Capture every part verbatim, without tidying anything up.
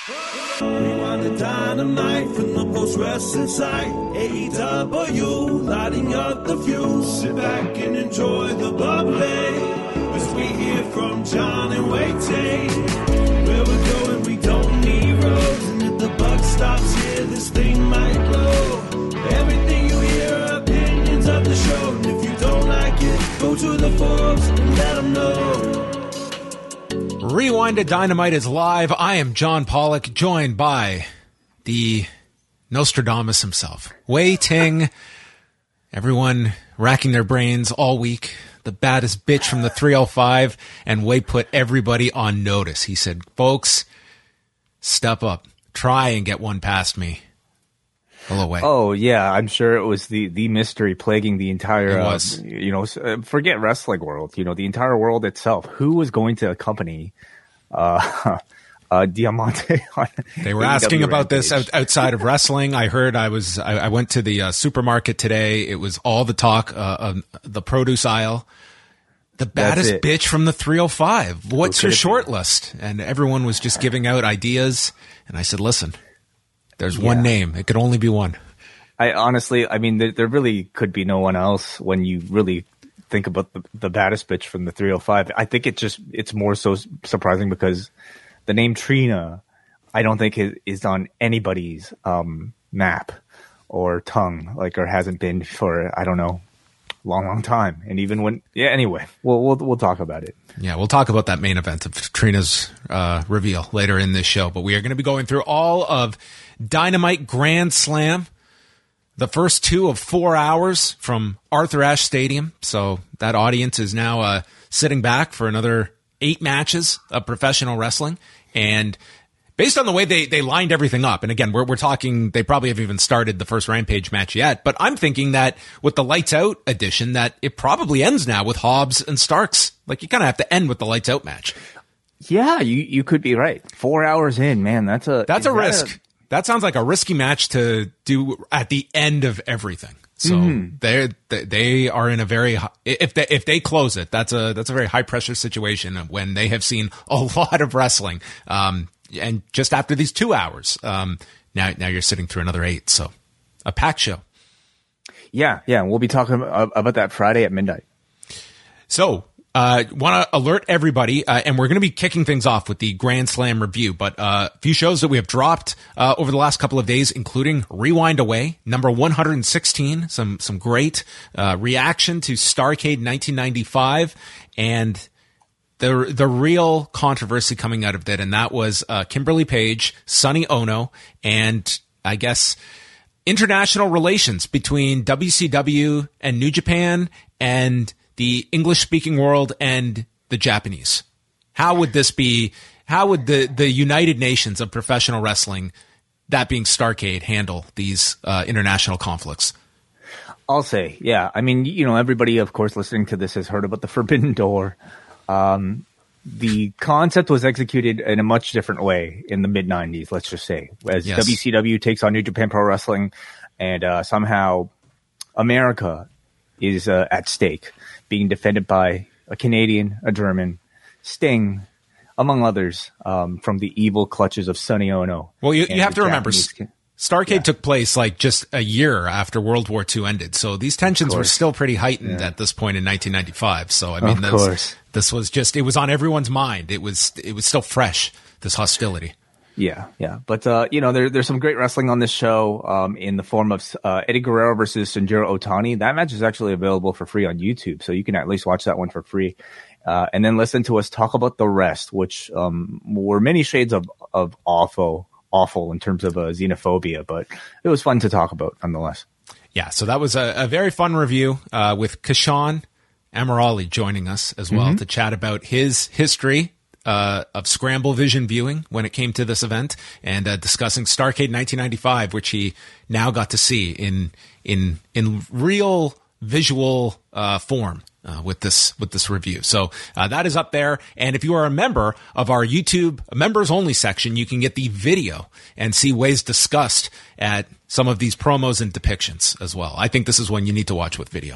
Rewind the dynamite from the post-wrestling site. A E W, lighting up the fuse. Sit back and enjoy the bubbly as we hear from John and Wai Ting. Where we're going, we don't need roads. And if the buck stops here, this thing might blow. Everything you hear are opinions of the show. And if you don't like it, go to the forums and let them know. Rewind to Dynamite is live. I am John Pollock, joined by the Nostradamus himself, Wai Ting. Everyone racking their brains all week. The baddest bitch from the three oh five, and Wai put everybody on notice. He said, folks, step up. Try and get one past me. Hello, Wai. Oh, yeah. I'm sure it was the, the mystery plaguing the entire, it was. Uh, you know, forget wrestling world, you know, the entire world itself. Who was going to accompany uh, uh, Diamante on They were asking about this out, outside of wrestling. I heard I was, I, I went to the uh, supermarket today. It was all the talk, uh, of the produce aisle. The baddest bitch from the three oh five. What's your short list? And everyone was just giving out ideas. And I said, listen, there's yeah. one name. It could only be one. I honestly, I mean, there, there really could be no one else when you really think about the, the baddest bitch from the three oh five. I think it just, it's more so surprising because the name Trina, I don't think is, is on anybody's um, map or tongue, like, or hasn't been for, I don't know, long, long time. And even when, yeah, anyway, we'll, we'll, we'll talk about it. Yeah, we'll talk about that main event of Trina's uh, reveal later in this show. But we are going to be going through all of Dynamite Grand Slam, the first two of four hours from Arthur Ashe Stadium. So that audience is now uh, sitting back for another eight matches of professional wrestling. And based on the way they, they lined everything up, and again, we're, we're talking, they probably have even started the first Rampage match yet, but I'm thinking that with the Lights Out edition, that it probably ends now with Hobbs and Starks. Like, you kind of have to end with the Lights Out match. Yeah, you, you could be right. Four hours in, man, that's a... That's a that risk. A, that sounds like a risky match to do at the end of everything. So mm-hmm. they they are in a very, if they if they close it, that's a that's a very high pressure situation when they have seen a lot of wrestling. Um, and just after these two hours, um, now now you're sitting through another eight. So a packed show. Yeah, yeah, we'll be talking about that Friday at midnight. So. Uh, want to alert everybody, uh, and we're going to be kicking things off with the Grand Slam review, but uh, a few shows that we have dropped uh, over the last couple of days, including Rewind Away, number one hundred sixteen, some some great uh, reaction to Starrcade nineteen ninety-five, and the the real controversy coming out of that, and that was uh, Kimberly Page, Sonny Ono, and I guess international relations between W C W and New Japan and the English-speaking world and the Japanese. How would this be, how would the, the United Nations of professional wrestling, that being Starrcade, handle these uh, international conflicts? I'll say, yeah. I mean, you know, everybody, of course, listening to this has heard about the Forbidden Door. Um, the concept was executed in a much different way in the mid nineties, let's just say, as yes. W C W takes on New Japan Pro Wrestling, and uh, somehow America is uh, at stake, being defended by a Canadian, a German, Sting, among others, um, from the evil clutches of Sonny Ono. Well, you, you have to remember, Can- Starrcade yeah. took place like just a year after World War Two ended, so these tensions were still pretty heightened yeah. at this point in nineteen ninety-five. So I mean, of this, course. this was just, it was on everyone's mind. It was it was still fresh, this hostility. Yeah, yeah. But, uh, you know, there, there's some great wrestling on this show um, in the form of uh, Eddie Guerrero versus Sanjuro Otani. That match is actually available for free on YouTube, so you can at least watch that one for free. Uh, and then listen to us talk about the rest, which um, were many shades of, of awful, awful in terms of uh, xenophobia, but it was fun to talk about nonetheless. Yeah, so that was a, a very fun review uh, with Kashan Amirali joining us as well mm-hmm. to chat about his history Uh, of Scramble Vision viewing when it came to this event, and uh, discussing Starrcade nineteen ninety-five, which he now got to see in in in real visual uh, form uh, with this with this review. So uh, that is up there, and if you are a member of our YouTube members only section, you can get the video and see ways discussed at some of these promos and depictions as well. I think this is one you need to watch with video.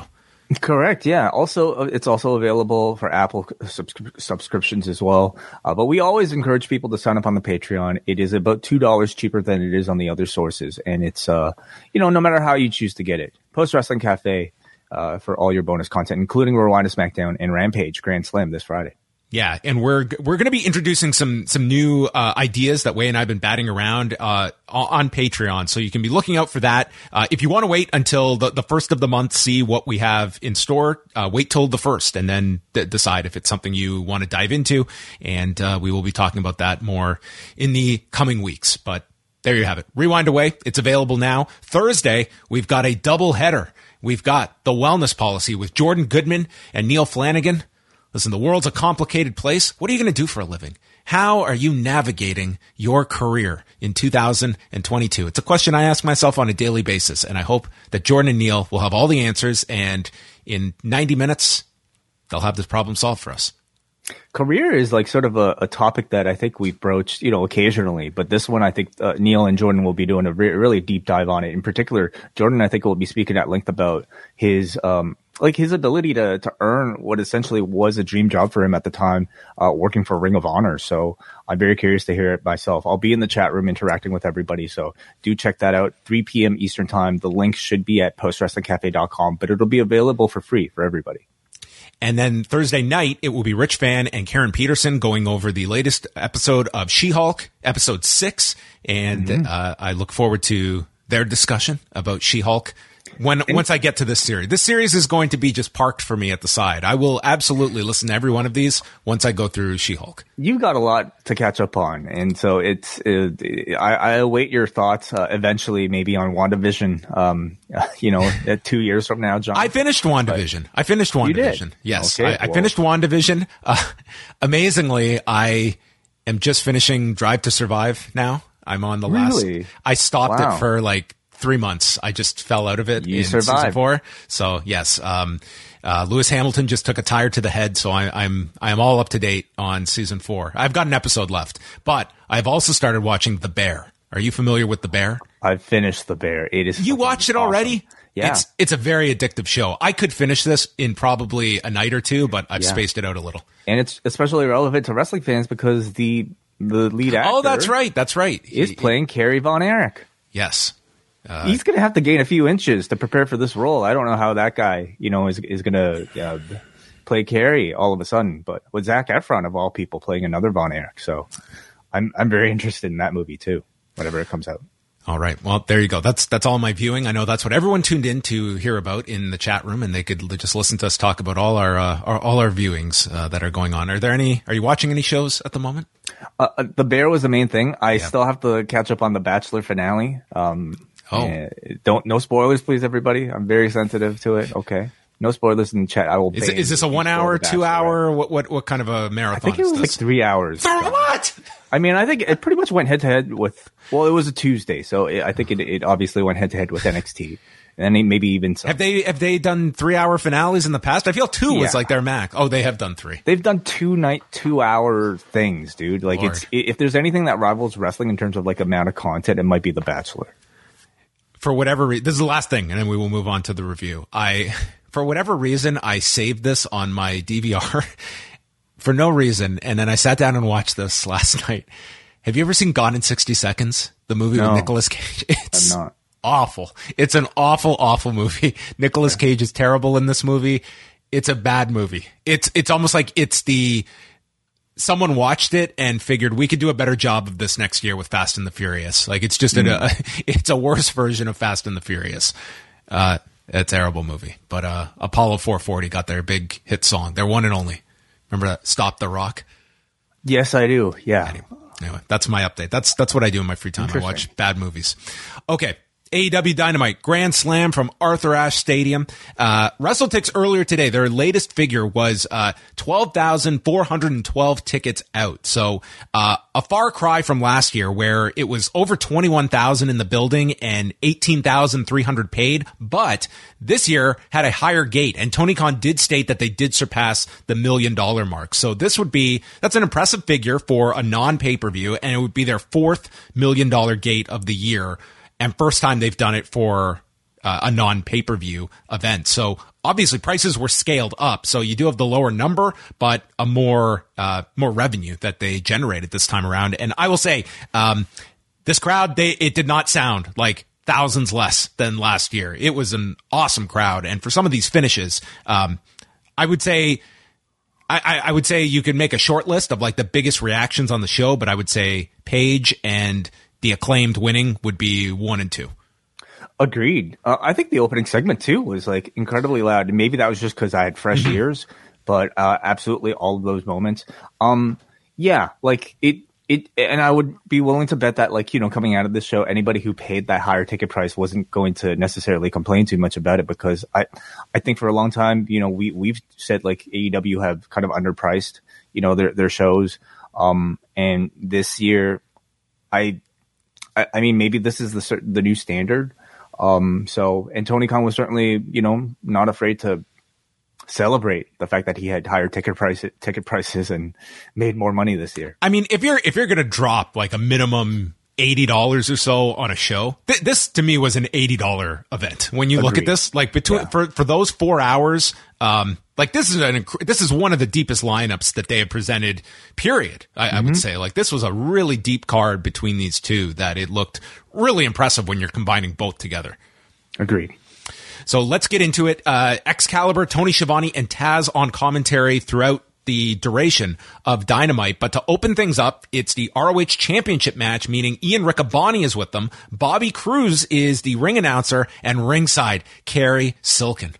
Correct. Yeah. Also, uh, it's also available for Apple subscri- subscriptions as well. Uh, but we always encourage people to sign up on the Patreon. It is about two dollars cheaper than it is on the other sources. And it's, uh, you know, no matter how you choose to get it. Post Wrestling Cafe, uh, for all your bonus content, including Rewind to SmackDown and Rampage Grand Slam this Friday. Yeah, and we're we're going to be introducing some some new uh, ideas that Way and I've been batting around uh, on Patreon, so you can be looking out for that. Uh, if you want to wait until the, the first of the month, see what we have in store, uh, wait till the first, and then d- decide if it's something you want to dive into. And uh, we will be talking about that more in the coming weeks. But there you have it. Rewind Away. It's available now. Thursday, we've got a double header. We've got the Wellness Policy with Jordan Goodman and Neil Flanagan. Listen, the world's a complicated place. What are you going to do for a living? How are you navigating your career in two thousand twenty-two? It's a question I ask myself on a daily basis, and I hope that Jordan and Neil will have all the answers, and in ninety minutes, they'll have this problem solved for us. Career is like sort of a, a topic that I think we've broached, you know, occasionally, but this one I think uh, Neil and Jordan will be doing a re- really deep dive on it. In particular, Jordan, I think, will be speaking at length about his um like his ability to to earn what essentially was a dream job for him at the time, uh, working for Ring of Honor. So I'm very curious to hear it myself. I'll be in the chat room interacting with everybody, so do check that out. three p.m. Eastern time. The link should be at post wrestling cafe dot com, but it'll be available for free for everybody. And then Thursday night, it will be Rich Fan and Karen Peterson going over the latest episode of She-Hulk, episode six. And mm-hmm. uh, I look forward to their discussion about She-Hulk when once I get to this series. This series is going to be just parked for me at the side. I will absolutely listen to every one of these once I go through She-Hulk. You've got a lot to catch up on. And so it's, it, I, I await your thoughts uh, eventually, maybe on WandaVision, um, you know, two years from now, John. I finished WandaVision. I finished WandaVision. Yes. Okay, I, I well. finished WandaVision. Uh, amazingly, I am just finishing Drive to Survive now. I'm on the really? last. I stopped wow. it for like three months. I just fell out of it you in survived. season four. So yes, um, uh, Lewis Hamilton just took a tire to the head. So I, I'm I am all up to date on season four. I've got an episode left, but I've also started watching The Bear. Are you familiar with The Bear? I've finished The Bear. It is. You watched it awesome. already? Yeah. It's it's a very addictive show. I could finish this in probably a night or two, but I've yeah. spaced it out a little. And it's especially relevant to wrestling fans because the the lead actor. Oh, that's right. That's right. Is he, playing Kerry Von Erich. Yes. Uh, He's going to have to gain a few inches to prepare for this role. I don't know how that guy, you know, is is going to uh, play Kerry all of a sudden. But with Zac Efron of all people playing another Von Erich, so I'm I'm very interested in that movie too. Whenever it comes out. All right. Well, there you go. That's that's all my viewing. I know that's what everyone tuned in to hear about in the chat room, and they could just listen to us talk about all our, uh, our all our viewings uh, that are going on. Are there any? Are you watching any shows at the moment? Uh, the Bear was the main thing. I yeah. still have to catch up on the Bachelor finale. Um, oh, don't no spoilers, please, everybody. I'm very sensitive to it. Okay, no spoilers in the chat. I will. Is, it, is this a one hour, two hour? What what what kind of a marathon? I think it was is like this? three hours. What? I mean, I think it pretty much went head to head with. Well, it was a Tuesday, so it, I think it, it obviously went head to head with N X T, and then maybe even some. Have they have they done three hour finales in the past? I feel two yeah. was like their max. Oh, they have done three. They've done two night, two hour things, dude. Like Lord. it's if there's anything that rivals wrestling in terms of like amount of content, it might be The Bachelor. For whatever reason, this is the last thing, and then we will move on to the review. I, for whatever reason, I saved this on my D V R for no reason, and then I sat down and watched this last night. Have you ever seen Gone in sixty seconds? The movie no, with Nicolas Cage? It's I'm not. awful. It's an awful, awful movie. Nicolas yeah. Cage is terrible in this movie. It's a bad movie. It's it's almost like it's the someone watched it and figured we could do a better job of this next year with Fast and the Furious. Like it's just mm. a it's a worse version of Fast and the Furious. Uh, a terrible movie. But uh, Apollo four forty got their big hit song. Their one and only. Remember that? Stop the Rock? Yes, I do. Yeah. Anyway. Anyway, that's my update. That's that's what I do in my free time. I watch bad movies. Okay. A E W Dynamite Grand Slam from Arthur Ashe Stadium. Uh, WrestleTix earlier today, their latest figure was uh, twelve thousand four hundred twelve tickets out. So uh, a far cry from last year where it was over twenty-one thousand in the building and eighteen thousand three hundred paid. But this year had a higher gate, and Tony Khan did state that they did surpass the million dollar mark. So this would be, that's an impressive figure for a non-pay-per-view, and it would be their fourth million dollar gate of the year. And first time they've done it for uh, a non-pay-per-view event. So obviously prices were scaled up. So you do have the lower number, but a more, uh, more revenue that they generated this time around. And I will say, um, this crowd, they, it did not sound like thousands less than last year. It was an awesome crowd. And for some of these finishes, um, I would say, I, I would say you could make a short list of like the biggest reactions on the show, but I would say Paige and the Acclaimed winning would be one and two. Agreed. Uh, I think the opening segment too was like incredibly loud. And maybe that was just because I had fresh Mm-hmm. ears, but uh, absolutely all of those moments. Um, yeah, like it, it, and I would be willing to bet that, like, you know, coming out of this show, anybody who paid that higher ticket price wasn't going to necessarily complain too much about it, because I, I think for a long time, you know, we, we've said like A E W have kind of underpriced, you know, their, their shows. Um, and this year, I, I, I mean, maybe this is the, the new standard. Um, so, and Tony Khan was certainly, you know, not afraid to celebrate the fact that he had higher ticket price ticket prices and made more money this year. I mean, if you're if you're gonna drop like a minimum eighty dollars or so on a show, th- this to me was an eighty dollar event. When you Agreed. Look at this, like between yeah. for for those four hours, um, like this is an this is one of the deepest lineups that they have presented. Period. I, mm-hmm. I would say like this was a really deep card between these two that it looked really impressive when you're combining both together. Agreed. So let's get into it. Uh, Excalibur, Tony Schiavone, and Taz on commentary throughout the duration of Dynamite. But to open things up, it's the R O H Championship match, meaning Ian Riccaboni is with them. Bobby Cruz is the ring announcer, and ringside, Kerry Silken.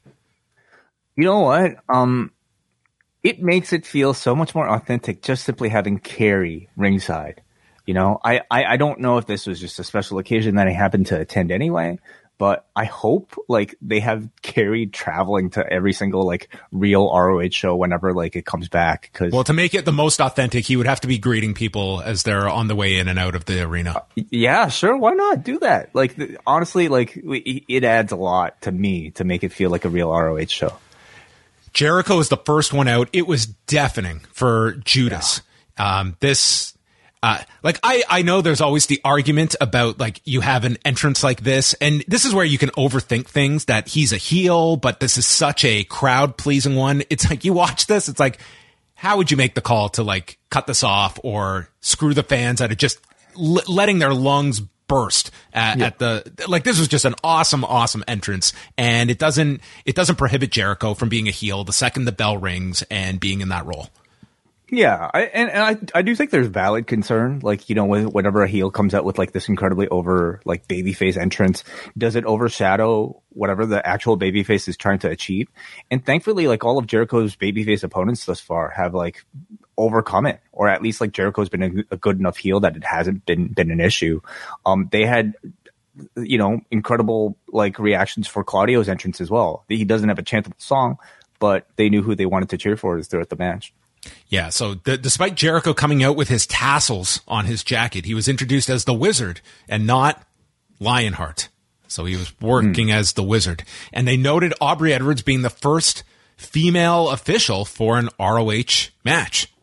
You know what? Um, it makes it feel so much more authentic just simply having Kerry ringside. You know, I, I, I don't know if this was just a special occasion that I happened to attend anyway, but I hope like they have Kerry traveling to every single like real R O H show whenever like it comes back. Cause well, to make it the most authentic, he would have to be greeting people as they're on the way in and out of the arena. Uh, yeah, sure. Why not do that? Like the, honestly, like it adds a lot to me to make it feel like a real R O H show. Jericho is the first one out. It was deafening for Judas. Yeah. Um, this, Uh, like I, I know there's always the argument about like you have an entrance like this, and this is where you can overthink things, that he's a heel, but this is such a crowd pleasing one. It's like you watch this, it's like, how would you make the call to like cut this off or screw the fans out of just l- letting their lungs burst at, yeah. at the, like this was just an awesome, awesome entrance, and it doesn't, it doesn't prohibit Jericho from being a heel the second the bell rings and being in that role. Yeah, I, and, and I I do think there's valid concern. Like, you know, whenever a heel comes out with like this incredibly over like babyface entrance, does it overshadow whatever the actual babyface is trying to achieve? And thankfully, like all of Jericho's babyface opponents thus far have like overcome it, or at least like Jericho's been a, a good enough heel that it hasn't been been an issue. Um, they had, you know, incredible like reactions for Claudio's entrance as well. He doesn't have a chantable song, but they knew who they wanted to cheer for throughout the match. Yeah, so the, despite Jericho coming out with his tassels on his jacket, he was introduced as the Wizard and not Lionheart. So he was working mm. as the Wizard. And they noted Aubrey Edwards being the first female official for an R O H match.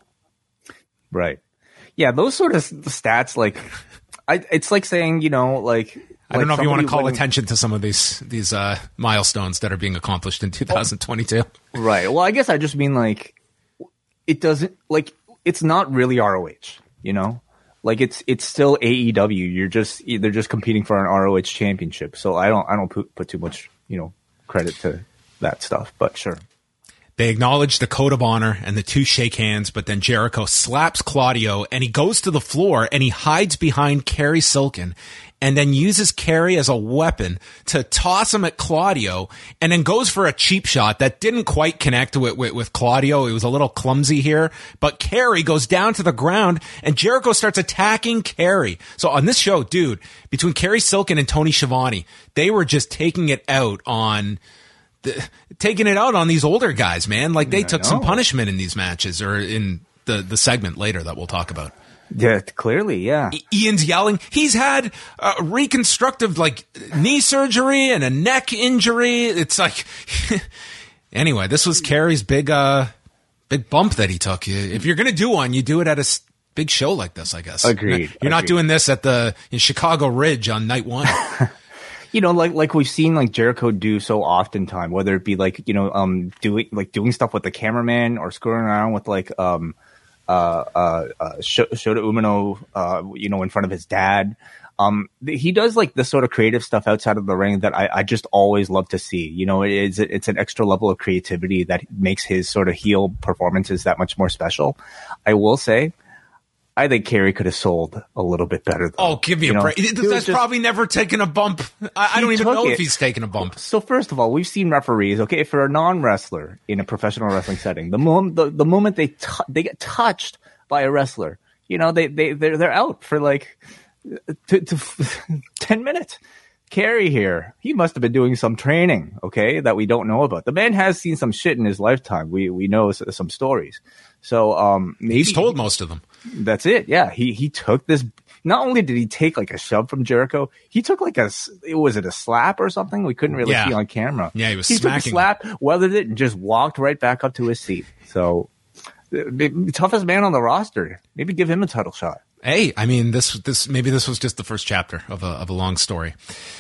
Right. Yeah, those sort of stats, like, I, it's like saying, you know, like... I don't like know if you want to call winning... attention to some of these these uh, milestones that are being accomplished in two thousand twenty-two. Right. Well, I guess I just mean, like... It doesn't like it's not really R O H, you know, like it's it's still A E W. You're just they're just competing for an R O H championship. So I don't I don't put, put too much, you know, credit to that stuff. But sure. They acknowledge the code of honor and the two shake hands, but then Jericho slaps Claudio and he goes to the floor and he hides behind Kerry Silken and then uses Kerry as a weapon to toss him at Claudio, and then goes for a cheap shot that didn't quite connect with, with, with Claudio. It was a little clumsy here, but Kerry goes down to the ground and Jericho starts attacking Kerry. So on this show, dude, between Kerry Silken and Tony Schiavone, they were just taking it out on the, taking it out on these older guys, man. Like they yeah, took some punishment in these matches, or in the, the segment later that we'll talk about. Yeah, clearly, yeah. Ian's yelling. He's had uh, reconstructive, like, knee surgery and a neck injury. It's like, anyway, this was Kerry's big, uh, big bump that he took. If you're going to do one, you do it at a big show like this, I guess. Agreed. You're Agreed. not doing this at the in Chicago Ridge on night one. you know, like like we've seen like Jericho do so oftentimes, whether it be like you know, um, doing like doing stuff with the cameraman or screwing around with like um, uh, uh, uh Shota Umino, uh, you know, in front of his dad. Um, he does like this sort of creative stuff outside of the ring that I, I just always love to see. You know, it's it's an extra level of creativity that makes his sort of heel performances that much more special. I will say, I think Kerry could have sold a little bit better. Though. Oh, give me you a know, break! That's just, probably never taken a bump. I, I don't even know it. if he's taken a bump. So first of all, we've seen referees. Okay, for a non-wrestler in a professional wrestling setting, the moment the, the moment they t- they get touched by a wrestler, you know, they they they're, they're out for like. To, to ten minutes. Kerry here, he must have been doing some training, okay, that we don't know about. The man has seen some shit in his lifetime. We we know some stories. So um, maybe, he's told most of them. That's it. Yeah, he he took this. Not only did he take like a shove from Jericho, he took like a was it a slap or something? We couldn't really yeah. see on camera. Yeah, he was he smacking. Took a slap, weathered it, and just walked right back up to his seat. So toughest man on the roster. Maybe give him a title shot. Hey, I mean, this this maybe this was just the first chapter of a of a long story.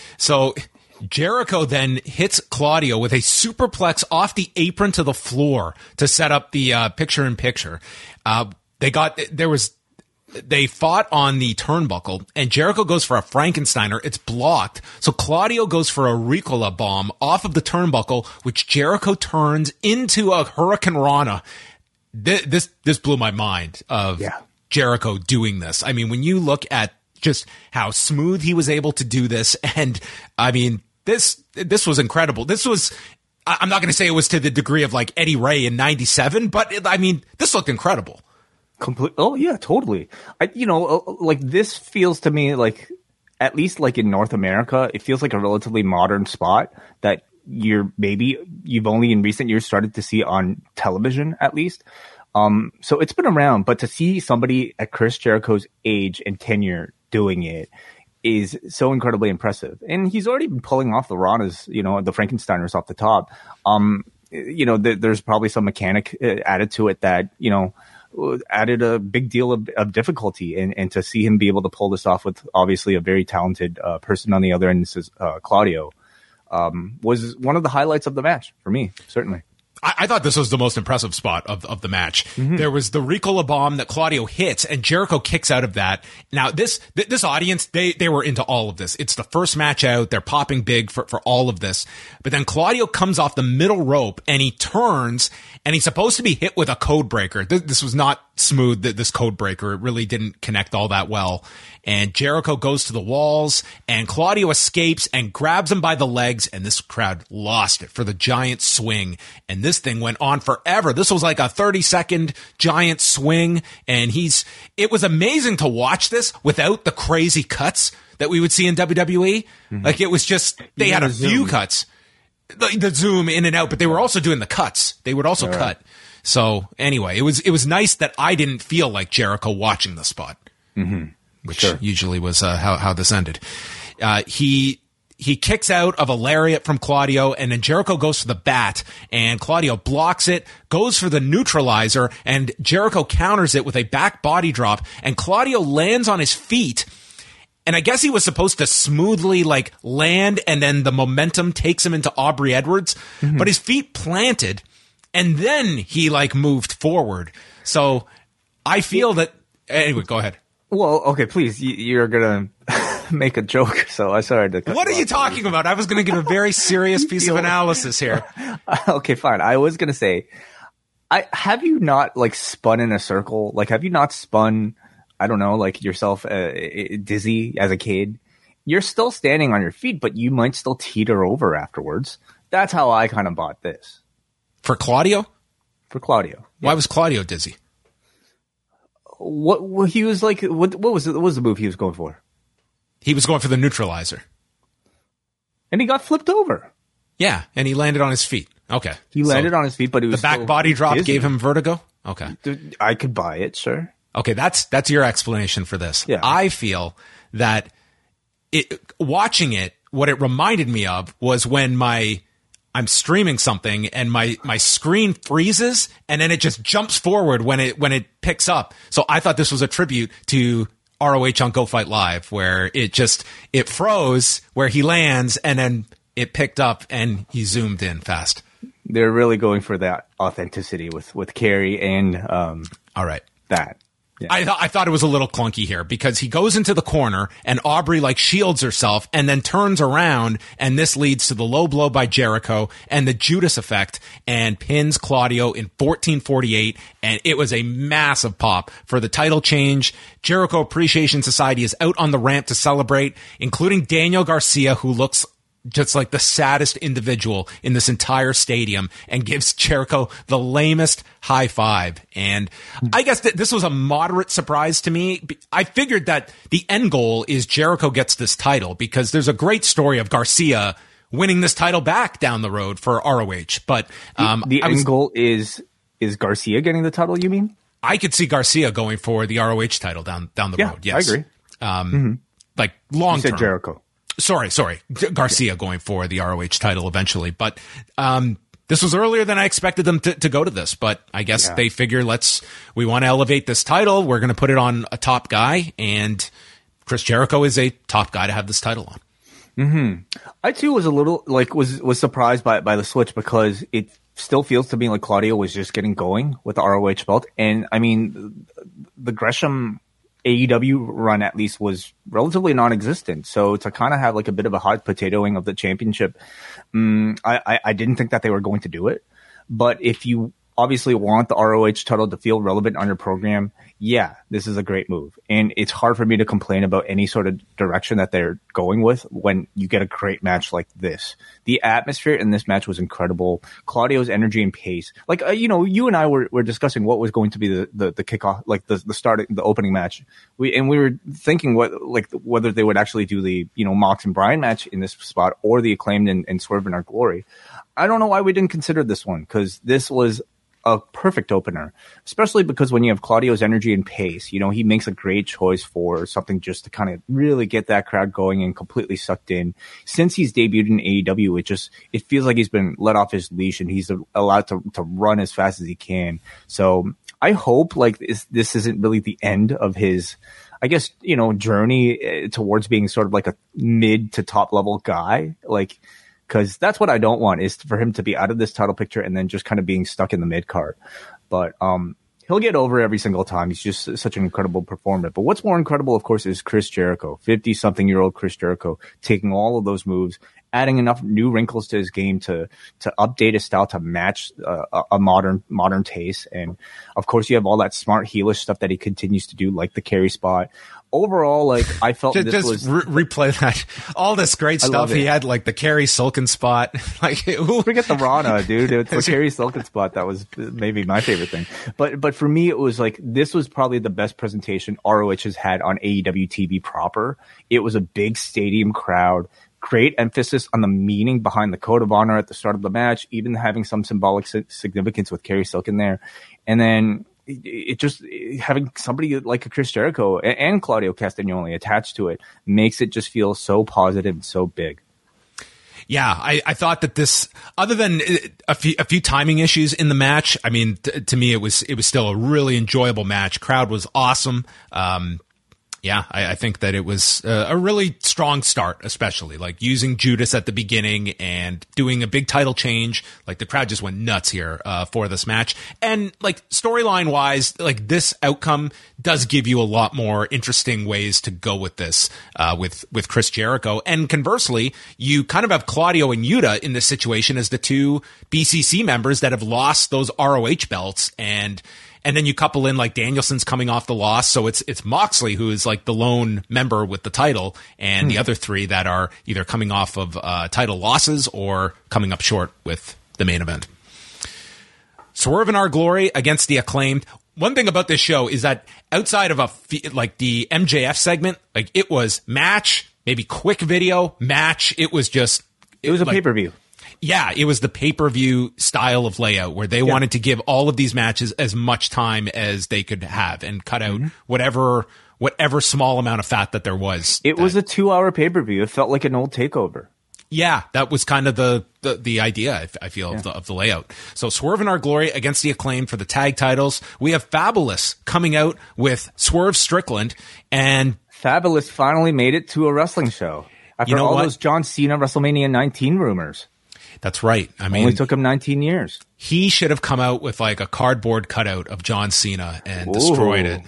So Jericho then hits Claudio with a superplex off the apron to the floor to set up the uh, picture in picture. Uh, they got there was they fought on the turnbuckle, and Jericho goes for a Frankensteiner. It's blocked, so Claudio goes for a Ricola bomb off of the turnbuckle, which Jericho turns into a Hurricane Rana. This this, this blew my mind. Of yeah. Jericho doing this. I mean, when you look at just how smooth he was able to do this, and I mean, this this was incredible. This was, I'm not going to say it was to the degree of like Eddie Ray in ninety-seven, but it, I mean, this looked incredible. Complete. Oh yeah, totally. I, you know, like this feels to me like, at least like in North America, it feels like a relatively modern spot that you're maybe you've only in recent years started to see on television, at least. Um, so it's been around, but to see somebody at Chris Jericho's age and tenure doing it is so incredibly impressive. And he's already been pulling off the Ranas, you know, the Frankensteiners off the top. Um, you know, th- there's probably some mechanic added to it that, you know, added a big deal of, of difficulty. And, and to see him be able to pull this off with obviously a very talented uh, person on the other end, this is uh, Claudio, um, was one of the highlights of the match for me, certainly. I, I thought this was the most impressive spot of, of the match. Mm-hmm. There was the Ricola bomb that Claudio hits, and Jericho kicks out of that. Now, this th- this audience, they they were into all of this. It's the first match out. They're popping big for, for all of this. But then Claudio comes off the middle rope, and he turns, and he's supposed to be hit with a code breaker. This, this was not smooth, this code breaker. It really didn't connect all that well. And Jericho goes to the walls, and Claudio escapes and grabs him by the legs, and this crowd lost it for the giant swing. And this thing went on forever. This was like a thirty second giant swing, and he's, it was amazing to watch this without the crazy cuts that we would see in W W E. Mm-hmm. Like it was just, they had a few zoom. cuts, the, the zoom in and out, but they were also doing the cuts. They would also All cut. Right. So anyway, it was, it was nice that I didn't feel like Jericho watching the spot. Mm-hmm. Which sure. usually was uh, how how this ended. Uh, he he kicks out of a lariat from Claudio, and then Jericho goes for the bat, and Claudio blocks it, goes for the neutralizer, and Jericho counters it with a back body drop, and Claudio lands on his feet. And I guess he was supposed to smoothly like land, and then the momentum takes him into Aubrey Edwards, mm-hmm. but his feet planted, and then he like moved forward. So I feel that anyway. Go ahead. Well, okay, please, you're going to make a joke, so I'm sorry to cut What are you talking about? I was going to give a very serious piece of analysis here. Okay, fine. I was going to say, I have you not, like, spun in a circle? Like, have you not spun, I don't know, like, yourself uh, dizzy as a kid? You're still standing on your feet, but you might still teeter over afterwards. That's how I kind of bought this. For Claudio? For Claudio. Why yeah. was Claudio dizzy? What, what he was like? What, what was the, what was the move he was going for? He was going for the neutralizer, and he got flipped over. Yeah, and he landed on his feet. Okay, he landed so on his feet, but he was the back body drop dizzy. Gave him vertigo. Okay, I could buy it, sure. Okay, that's that's your explanation for this. Yeah. I feel that it watching it, what it reminded me of was when my. I'm streaming something and my, my screen freezes and then it just jumps forward when it when it picks up. So I thought this was a tribute to R O H on Go Fight Live, where it just, it froze where he lands and then it picked up and he zoomed in fast. They're really going for that authenticity with, with Kerry and, um, all right, that. Yeah. I, th- I thought it was a little clunky here because he goes into the corner and Aubrey like shields herself and then turns around, and this leads to the low blow by Jericho and the Judas effect and pins Claudio in fourteen forty-eight. And it was a massive pop for the title change. Jericho Appreciation Society is out on the ramp to celebrate, including Daniel Garcia, who looks just like the saddest individual in this entire stadium, and gives Jericho the lamest high five. And I guess that this was a moderate surprise to me. I figured that the end goal is Jericho gets this title because there's a great story of Garcia winning this title back down the road for R O H. But um, the, the I was, end goal is is Garcia getting the title, you mean? I could see Garcia going for the R O H title down down the yeah, road. Yes, I agree. Um, mm-hmm. Like long you said term. Jericho. Sorry, sorry. Garcia going for the R O H title eventually. But um, this was earlier than I expected them to, to go to this. But I guess yeah. they figure, let's, we want to elevate this title. We're going to put it on a top guy. And Chris Jericho is a top guy to have this title on. Mm-hmm. I too was a little like was was surprised by by the switch because it still feels to me like Claudio was just getting going with the R O H belt. And I mean, the Gresham A E W run at least was relatively non-existent. So to kind of have like a bit of a hot potatoing of the championship, um, I, I, I didn't think that they were going to do it. But if you obviously want the R O H title to feel relevant on your program, yeah, this is a great move. And it's hard for me to complain about any sort of direction that they're going with when you get a great match like this. The atmosphere in this match was incredible. Claudio's energy and pace. Like, uh, you know, you and I were, were discussing what was going to be the, the, the kickoff, like the, the start, the opening match. We, and we were thinking what, like, whether they would actually do the, you know, Mox and Bryan match in this spot or the Acclaimed and, and Swerve in Our Glory. I don't know why we didn't consider this one, because this was a perfect opener, especially because when you have Claudio's energy and pace, you know, he makes a great choice for something just to kind of really get that crowd going and completely sucked in. Since he's debuted in A E W, it just, it feels like he's been let off his leash and he's allowed to, to run as fast as he can. So I hope like this, this isn't really the end of his, I guess, you know, journey towards being sort of like a mid to top level guy. Like, because that's what I don't want, is for him to be out of this title picture and then just kind of being stuck in the mid card. But um, he'll get over every single time. He's just such an incredible performer. But what's more incredible, of course, is Chris Jericho, fifty-something-year-old Chris Jericho, taking all of those moves, adding enough new wrinkles to his game to to update his style to match uh, a, a modern modern taste. And of course, you have all that smart heelish stuff that he continues to do, like the carry spot. Overall, like I felt just, this just was re- replay that all this great stuff he had, like the Kerry Silken spot. Like who forget the Rana, dude. It's the Kerry Silken spot that was maybe my favorite thing. But but for me, it was like this was probably the best presentation R O H has had on A E W T V proper. It was a big stadium crowd. Great emphasis on the meaning behind the code of honor at the start of the match, even having some symbolic significance with Kerry Silken there, and then. It just having somebody like a Chris Jericho and Claudio Castagnoli attached to it makes it just feel so positive and so big. Yeah, I, I thought that this, other than a few a few timing issues in the match, I mean, t- to me it was it was still a really enjoyable match. Crowd was awesome. Um, yeah, I, I think that it was uh, a really strong start, especially like using Judas at the beginning and doing a big title change. Like the crowd just went nuts here uh, for this match. And like storyline wise, like this outcome does give you a lot more interesting ways to go with this uh, with with Chris Jericho. And conversely, you kind of have Claudio and Yuta in this situation as the two B C C members that have lost those R O H belts. And And then you couple in like Danielson's coming off the loss. So it's, it's Moxley who is like the lone member with the title, and hmm. the other three that are either coming off of uh, title losses or coming up short with the main event. Swerve in Our Glory against the Acclaimed. One thing about this show is that outside of a, like the M J F segment, like it was match, maybe quick video, match. It was just, it was a like, pay-per-view. Yeah, it was the pay-per-view style of layout where they yeah. wanted to give all of these matches as much time as they could have and cut out mm-hmm. whatever whatever small amount of fat that there was. It that. was a two-hour pay-per-view. It felt like an old takeover. Yeah, that was kind of the the, the idea, I, I feel, yeah. of, the, of the layout. So Swerve and Our Glory against the Acclaimed for the tag titles. We have Fabulous coming out with Swerve Strickland. And Fabulous finally made it to a wrestling show after you know all what? those John Cena WrestleMania nineteen rumors. That's right. I mean, only took him nineteen years. He should have come out with like a cardboard cutout of John Cena and Ooh. destroyed it.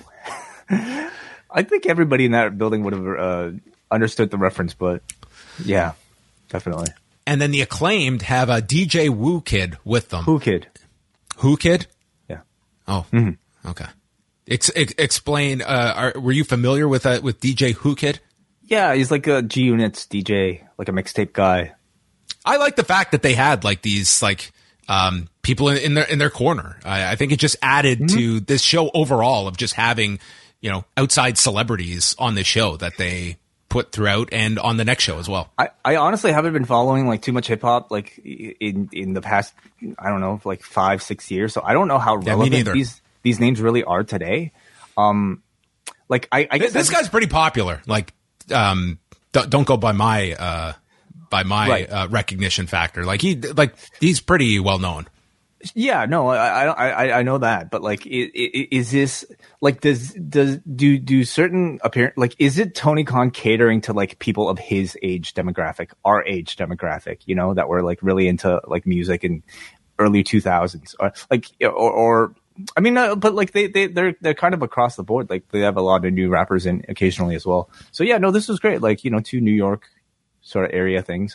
I think everybody in that building would have uh, understood the reference, but yeah, definitely. And then the Acclaimed have a D J Woo Kid with them. Who Kid? Who Kid? Yeah. Oh, mm-hmm. okay. Ex- ex- explain. Uh, are, were you familiar with uh, with D J Who Kid? Yeah, he's like a G Unit's D J, like a mixtape guy. I like the fact that they had like these like um, people in, in their in their corner. I, I think it just added mm-hmm. to this show overall of just having, you know, outside celebrities on this show that they put throughout and on the next show as well. I, I honestly haven't been following like too much hip hop like in in the past, I don't know, like five six years. So I don't know how yeah, relevant these these names really are today. Um, like I, I guess this, this guy's pretty popular. Like, um, don't, don't go by my. Uh, by my right. uh, recognition factor. Like he, like he's pretty well known. Yeah, no, I, I, I know that, but like, is this like, does, does, do, do certain appearance, like, is it Tony Khan catering to like people of his age demographic, our age demographic, you know, that were like really into like music in early two thousands or like, or, or I mean, uh, but like they, they, they're, they're kind of across the board. Like they have a lot of new rappers in occasionally as well. So yeah, no, this was great. Like, you know, two New York sort of area things.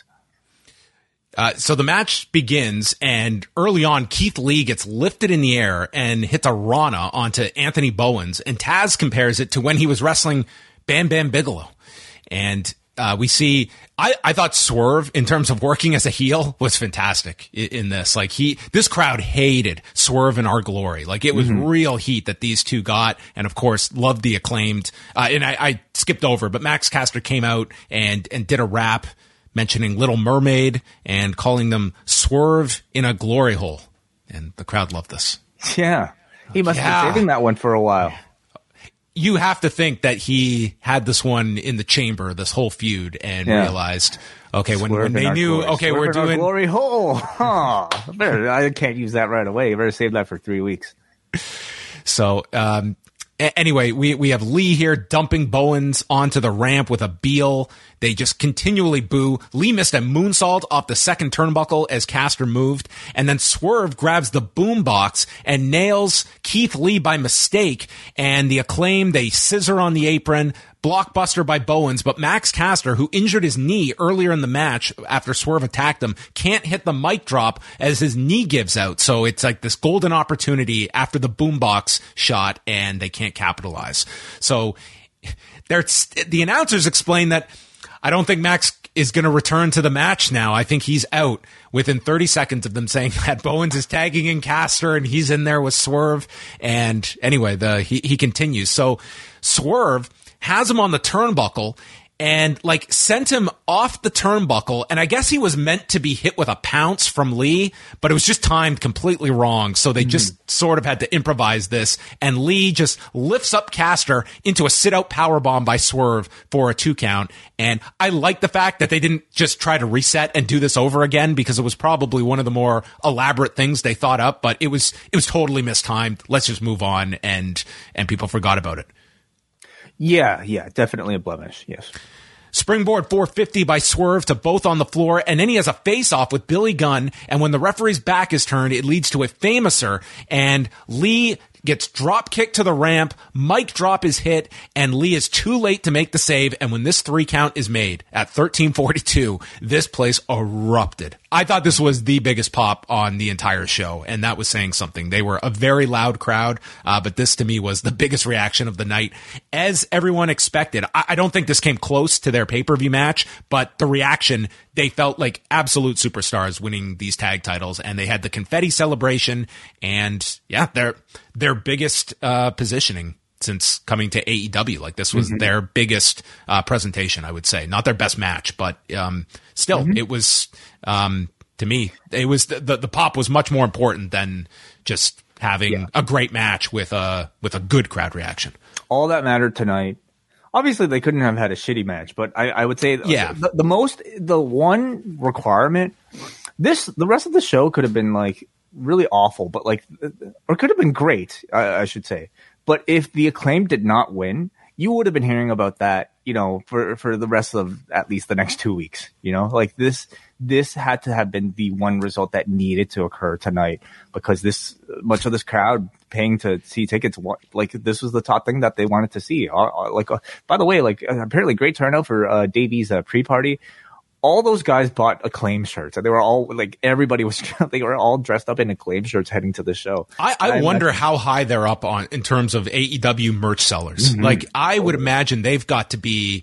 Uh, so the match begins, and early on, Keith Lee gets lifted in the air and hits a Rana onto Anthony Bowens, and Taz compares it to when he was wrestling Bam Bam Bigelow. And uh, we see, I, I thought Swerve, in terms of working as a heel, was fantastic in, in this. Like he, this crowd hated Swerve and Our Glory. Like it was mm-hmm. real heat that these two got, and of course, loved the Acclaimed. Uh, and I, I skipped over, but Max Caster came out and and did a rap mentioning Little Mermaid and calling them Swerve in a glory hole. And the crowd loved this. Yeah. He must yeah. be saving that one for a while. You have to think that he had this one in the chamber, this whole feud, and yeah. realized, okay, when, when they knew, glory. okay, Swerve we're doing glory hole. Huh. Better, I can't use that right away. You better save that for three weeks. So, um, anyway, we, we have Lee here dumping Bowens onto the ramp with a Beal. They just continually boo. Lee missed a moonsault off the second turnbuckle as Caster moved. And then Swerve grabs the boombox and nails Keith Lee by mistake. And the Acclaim, they scissor on the apron. Blockbuster by Bowens, but Max Caster, who injured his knee earlier in the match after Swerve attacked him, can't hit the mic drop as his knee gives out. So it's like this golden opportunity after the boombox shot, and they can't capitalize. So there's, the announcers explain that I don't think Max is going to return to the match now. I think he's out within thirty seconds of them saying that Bowens is tagging in Caster and he's in there with Swerve. And anyway, the he, he continues. So Swerve has him on the turnbuckle and like sent him off the turnbuckle. And I guess he was meant to be hit with a pounce from Lee, but it was just timed completely wrong. So they mm. just sort of had to improvise this. And Lee just lifts up Caster into a sit out powerbomb by Swerve for a two count. And I like the fact that they didn't just try to reset and do this over again, because it was probably one of the more elaborate things they thought up, but it was, it was totally mistimed. Let's just move on. And, and people forgot about it. Yeah, yeah, definitely a blemish, yes. Springboard four fifty by Swerve to both on the floor, and then he has a face-off with Billy Gunn, and when the referee's back is turned, it leads to a famouser, and Lee gets drop kicked to the ramp, mic drop is hit, and Lee is too late to make the save, and when this three count is made at thirteen forty-two, this place erupted. I thought this was the biggest pop on the entire show, and that was saying something. They were a very loud crowd, uh, but this to me was the biggest reaction of the night, as everyone expected. I, I don't think this came close to their pay-per-view match, but the reaction, they felt like absolute superstars winning these tag titles, and they had the confetti celebration, and yeah, their their biggest uh, positioning since coming to A E W. Like this was mm-hmm. their biggest uh, presentation, I would say. Not their best match, but um, still, mm-hmm. it was, um, to me, it was the, the the pop was much more important than just having yeah. a great match with a with a good crowd reaction. All that mattered tonight. obviously they couldn't have had a shitty match, but I, I would say yeah. the, the most, the one requirement, this, the rest of the show could have been like really awful, but like, or could have been great, I, I should say. But if the Acclaim did not win, you would have been hearing about that, you know, for, for the rest of at least the next two weeks, you know, like this, this had to have been the one result that needed to occur tonight, because this, much of this crowd paying to see tickets, like this was the top thing that they wanted to see. Like, uh, by the way, like apparently great turnout for uh, Davey's uh, pre-party. All those guys bought Acclaim shirts, and they were all like, everybody was, they were all dressed up in Acclaim shirts heading to the show. I, I wonder how high they're up on in terms of A E W merch sellers. Mm-hmm. Like, I would imagine they've got to be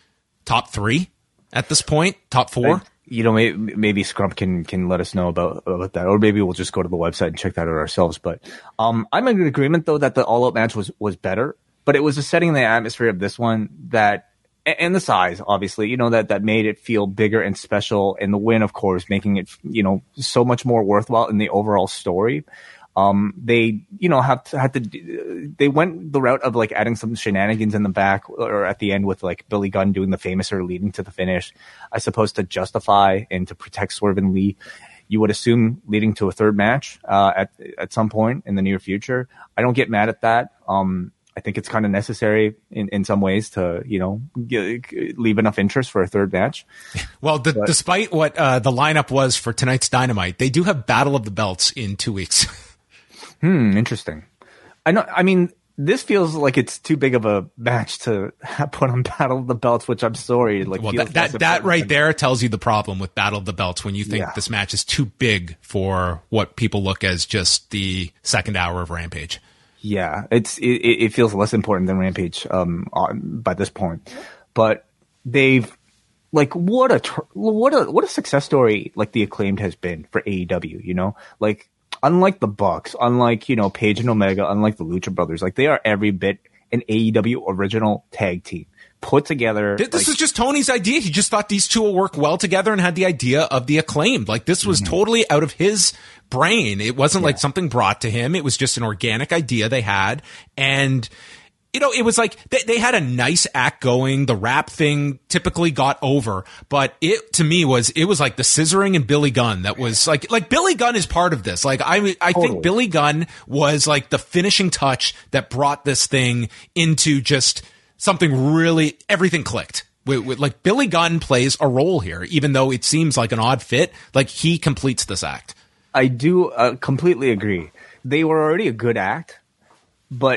top three at this point, top four. I, you know, maybe, maybe Scrump can can let us know about about that, or maybe we'll just go to the website and check that out ourselves. But um, I'm in agreement though that the All Out match was was better, but it was the setting, the atmosphere of this one that. And the size, obviously, you know, that, that made it feel bigger and special. And the win, of course, making it, you know, so much more worthwhile in the overall story. Um, they, you know, have to, had to, they went the route of like adding some shenanigans in the back or at the end with like Billy Gunn doing the famouser leading to the finish, I suppose, to justify and to protect Swerve and Lee. You would assume leading to a third match, uh, at, at some point in the near future. I don't get mad at that. Um, I think it's kind of necessary in, in some ways to, you know, get, leave enough interest for a third match. Well, d- but, despite what uh, the lineup was for tonight's Dynamite, they do have Battle of the Belts in two weeks. hmm, interesting. I know. I mean, this feels like it's too big of a match to put on Battle of the Belts, which I'm sorry. Like, well, that that, that right there tells you the problem with Battle of the Belts when you think yeah. this match is too big for what people look as just the second hour of Rampage. Yeah, it's it, it feels less important than Rampage um on, by this point, but they've like what a what a what a success story like the Acclaimed has been for A E W. You know, like unlike the Bucks, unlike you know Page and Omega, unlike the Lucha Brothers, like they are every bit an A E W original tag team put together. This like, is just Tony's idea. He just thought these two will work well together and had the idea of the Acclaimed. Like this was mm-hmm. totally out of his brain. It wasn't yeah. like something brought to him. It was just an organic idea they had. And, you know, it was like they, they had a nice act going. The rap thing typically got over, but it to me was, it was like the scissoring and Billy Gunn that was like, like Billy Gunn is part of this. Like I, I totally. think Billy Gunn was like the finishing touch that brought this thing into just something really, everything clicked. With, with, like Billy Gunn plays a role here, even though it seems like an odd fit. Like he completes this act. I do uh, completely agree. They were already a good act, but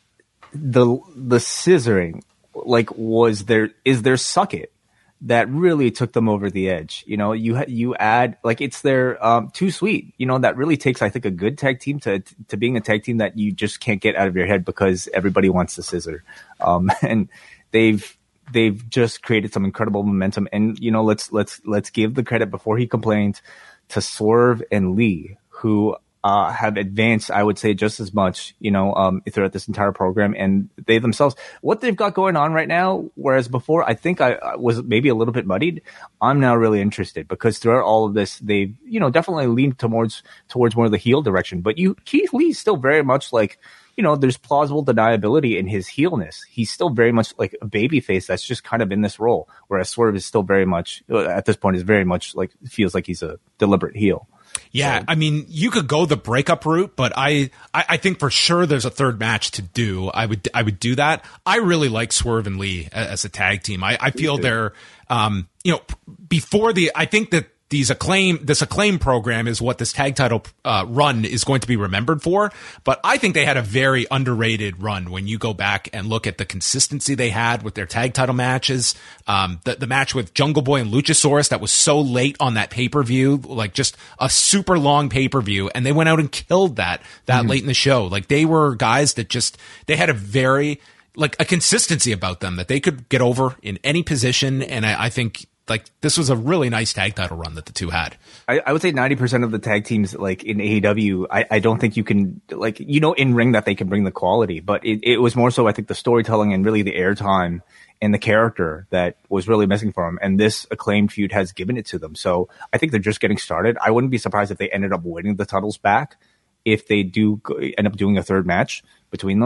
the the scissoring, like, was there is their suck it that really took them over the edge. You know, you ha- you add like it's their um, too sweet. You know, that really takes I think a good tag team to to being a tag team that you just can't get out of your head because everybody wants to scissor, um, and they've. They've just created some incredible momentum, and you know, let's let's let's give the credit before he complained to Swerve and Lee, who uh, have advanced, I would say, just as much, you know, um, throughout this entire program, and they themselves, what they've got going on right now. Whereas before, I think I, I was maybe a little bit muddied. I'm now really interested because throughout all of this, they've, you know, definitely leaned towards towards more of the heel direction. But you, Keith Lee's still very much like. You know, there's plausible deniability in his heelness. He's still very much like a baby face that's just kind of in this role, whereas Swerve is still very much, at this point, is very much like, feels like he's a deliberate heel. Yeah, so. I mean, you could go the breakup route, but I, I, I think for sure there's a third match to do. I would I would do that. I really like Swerve and Lee as a tag team. I, I feel they're, um, you know, before the, I think that These acclaim, this acclaim program is what this tag title uh, run is going to be remembered for. But I think they had a very underrated run when you go back and look at the consistency they had with their tag title matches. Um, the, the match with Jungle Boy and Luchasaurus that was so late on that pay-per-view, like just a super long pay-per-view. And they went out and killed that, that mm-hmm. late in the show. Like they were guys that just, they had a very, like a consistency about them that they could get over in any position. And I, I think, like this was a really nice tag title run that the two had. I, I would say ninety percent of the tag teams like in A E W, I, I don't think you can like, you know, in ring that they can bring the quality, but it, it was more so, I think the storytelling and really the airtime and the character that was really missing for them. And this acclaimed feud has given it to them. So I think they're just getting started. I wouldn't be surprised if they ended up winning the titles back if they do go, end up doing a third match between them.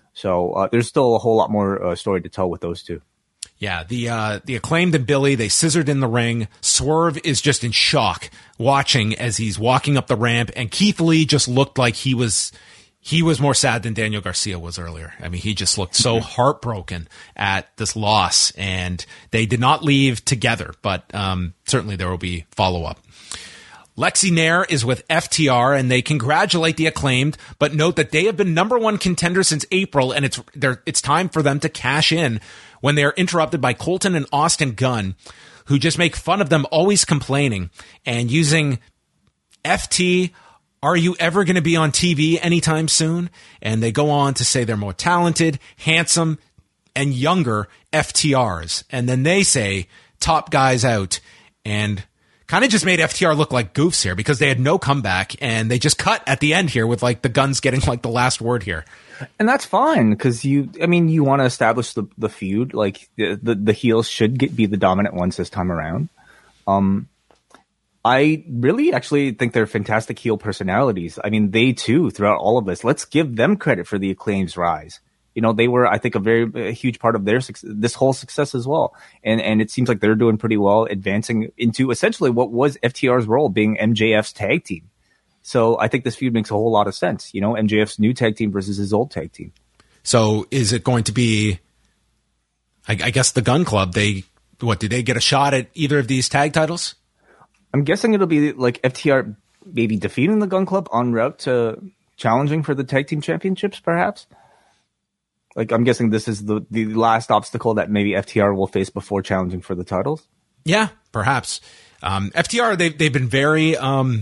So uh, there's still a whole lot more uh, story to tell with those two. Yeah, the uh, the Acclaimed and Billy, they scissored in the ring. Swerve is just in shock watching as he's walking up the ramp, and Keith Lee just looked like he was he was more sad than Daniel Garcia was earlier. I mean, he just looked so heartbroken at this loss, and they did not leave together, but um, certainly there will be follow-up. Lexi Nair is with F T R, and they congratulate the Acclaimed, but note that they have been number one contenders since April, and it's it's time for them to cash in when they are interrupted by Colton and Austin Gunn, who just make fun of them, always complaining and using F T, are you ever going to be on T V anytime soon? And they go on to say they're more talented, handsome, and younger F T Rs. And then they say, top guys out, and kind of just made F T R look like goofs here because they had no comeback, and they just cut at the end here with like the Guns getting like the last word here. And that's fine because you, I mean, you want to establish the, the feud. Like the, the, the heels should get, be the dominant ones this time around. Um, I really actually think they're fantastic heel personalities. I mean, they too, throughout all of this, let's give them credit for the Acclaimed's rise. You know, they were, I think, a very a huge part of their this whole success as well. And and it seems like they're doing pretty well, advancing into essentially what was F T R's role, being M J F's tag team. So I think this feud makes a whole lot of sense. You know, M J F's new tag team versus his old tag team. So is it going to be, I, I guess, the Gun Club? They what? Do they get a shot at either of these tag titles? I'm guessing it'll be like F T R maybe defeating the Gun Club en route to challenging for the tag team championships, perhaps. Like, I'm guessing this is the, the last obstacle that maybe F T R will face before challenging for the titles. Yeah, perhaps. Um, F T R, they've, they've been very um,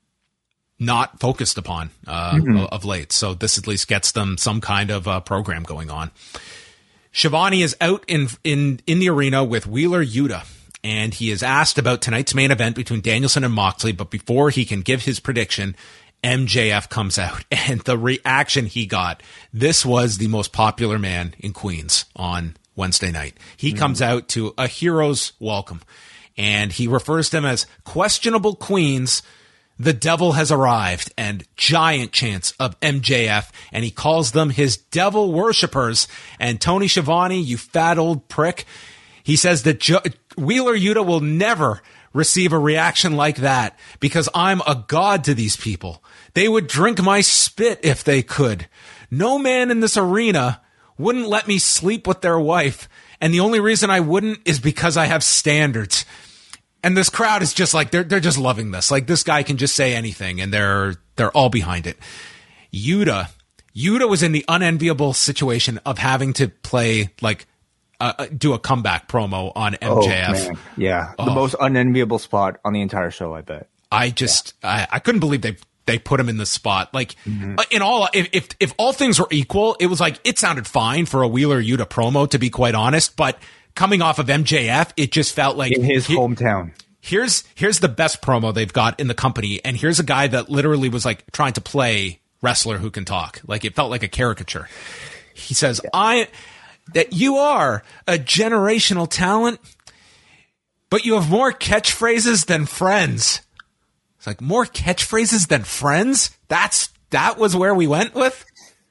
not focused upon uh, mm-hmm. of late. So this at least gets them some kind of uh, program going on. Shivani is out in, in, in the arena with Wheeler Yuta, and he is asked about tonight's main event between Danielson and Moxley. But before he can give his prediction, M J F comes out, and the reaction he got, this was the most popular man in Queens on Wednesday night. He mm. comes out to a hero's welcome, and he refers to them as questionable Queens. The devil has arrived, and giant chants of M J F, and he calls them his devil worshippers. And Tony Schiavone, you fat old prick, he says that jo- Wheeler Yuta will never receive a reaction like that because I'm a god to these people. They would drink my spit if they could. No man in this arena wouldn't let me sleep with their wife, and the only reason I wouldn't is because I have standards. And this crowd is just like, they're they're just loving this. Like, this guy can just say anything, and they're they're all behind it. Yuta, Yuta was in the unenviable situation of having to play like Uh, do a comeback promo on M J F. Oh, man. Yeah. Oh. The most unenviable spot on the entire show, I bet. I just, yeah. I, I couldn't believe they, they put him in this spot. Like, mm-hmm. in all, if, if, if all things were equal, it was like, it sounded fine for a Wheeler Yuta promo, to be quite honest, but coming off of M J F, it just felt like in his he, hometown. Here's, here's the best promo they've got in the company. And here's a guy that literally was like trying to play wrestler who can talk. Like, it felt like a caricature. He says, yeah. I, that you are a generational talent, but you have more catchphrases than friends. It's like, more catchphrases than friends? That's, that was where we went with?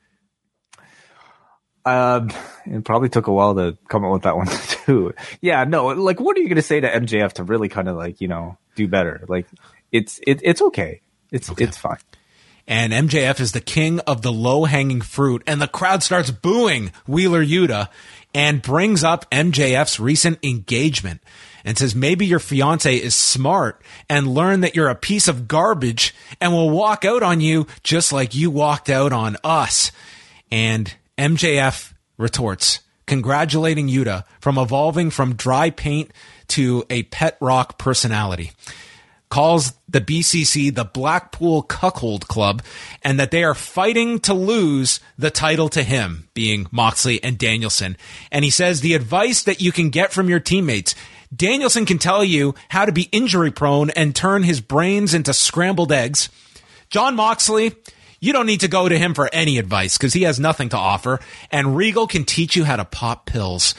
Um, it probably took a while to come up with that one too. Yeah, no, like, what are you going to say to M J F to really kind of like, you know, do better? Like, it's, it, it's okay. It's, okay. It's fine. And M J F is the king of the low-hanging fruit, and the crowd starts booing Wheeler Yuta and brings up M J F's recent engagement and says, maybe your fiance is smart and learn that you're a piece of garbage and will walk out on you just like you walked out on us. And M J F retorts, congratulating Yuta from evolving from dry paint to a pet rock personality. Calls the B C C the Blackpool Cuckold Club, and that they are fighting to lose the title to him, being Moxley and Danielson. And he says the advice that you can get from your teammates, Danielson can tell you how to be injury prone and turn his brains into scrambled eggs. John Moxley, you don't need to go to him for any advice because he has nothing to offer. And Regal can teach you how to pop pills.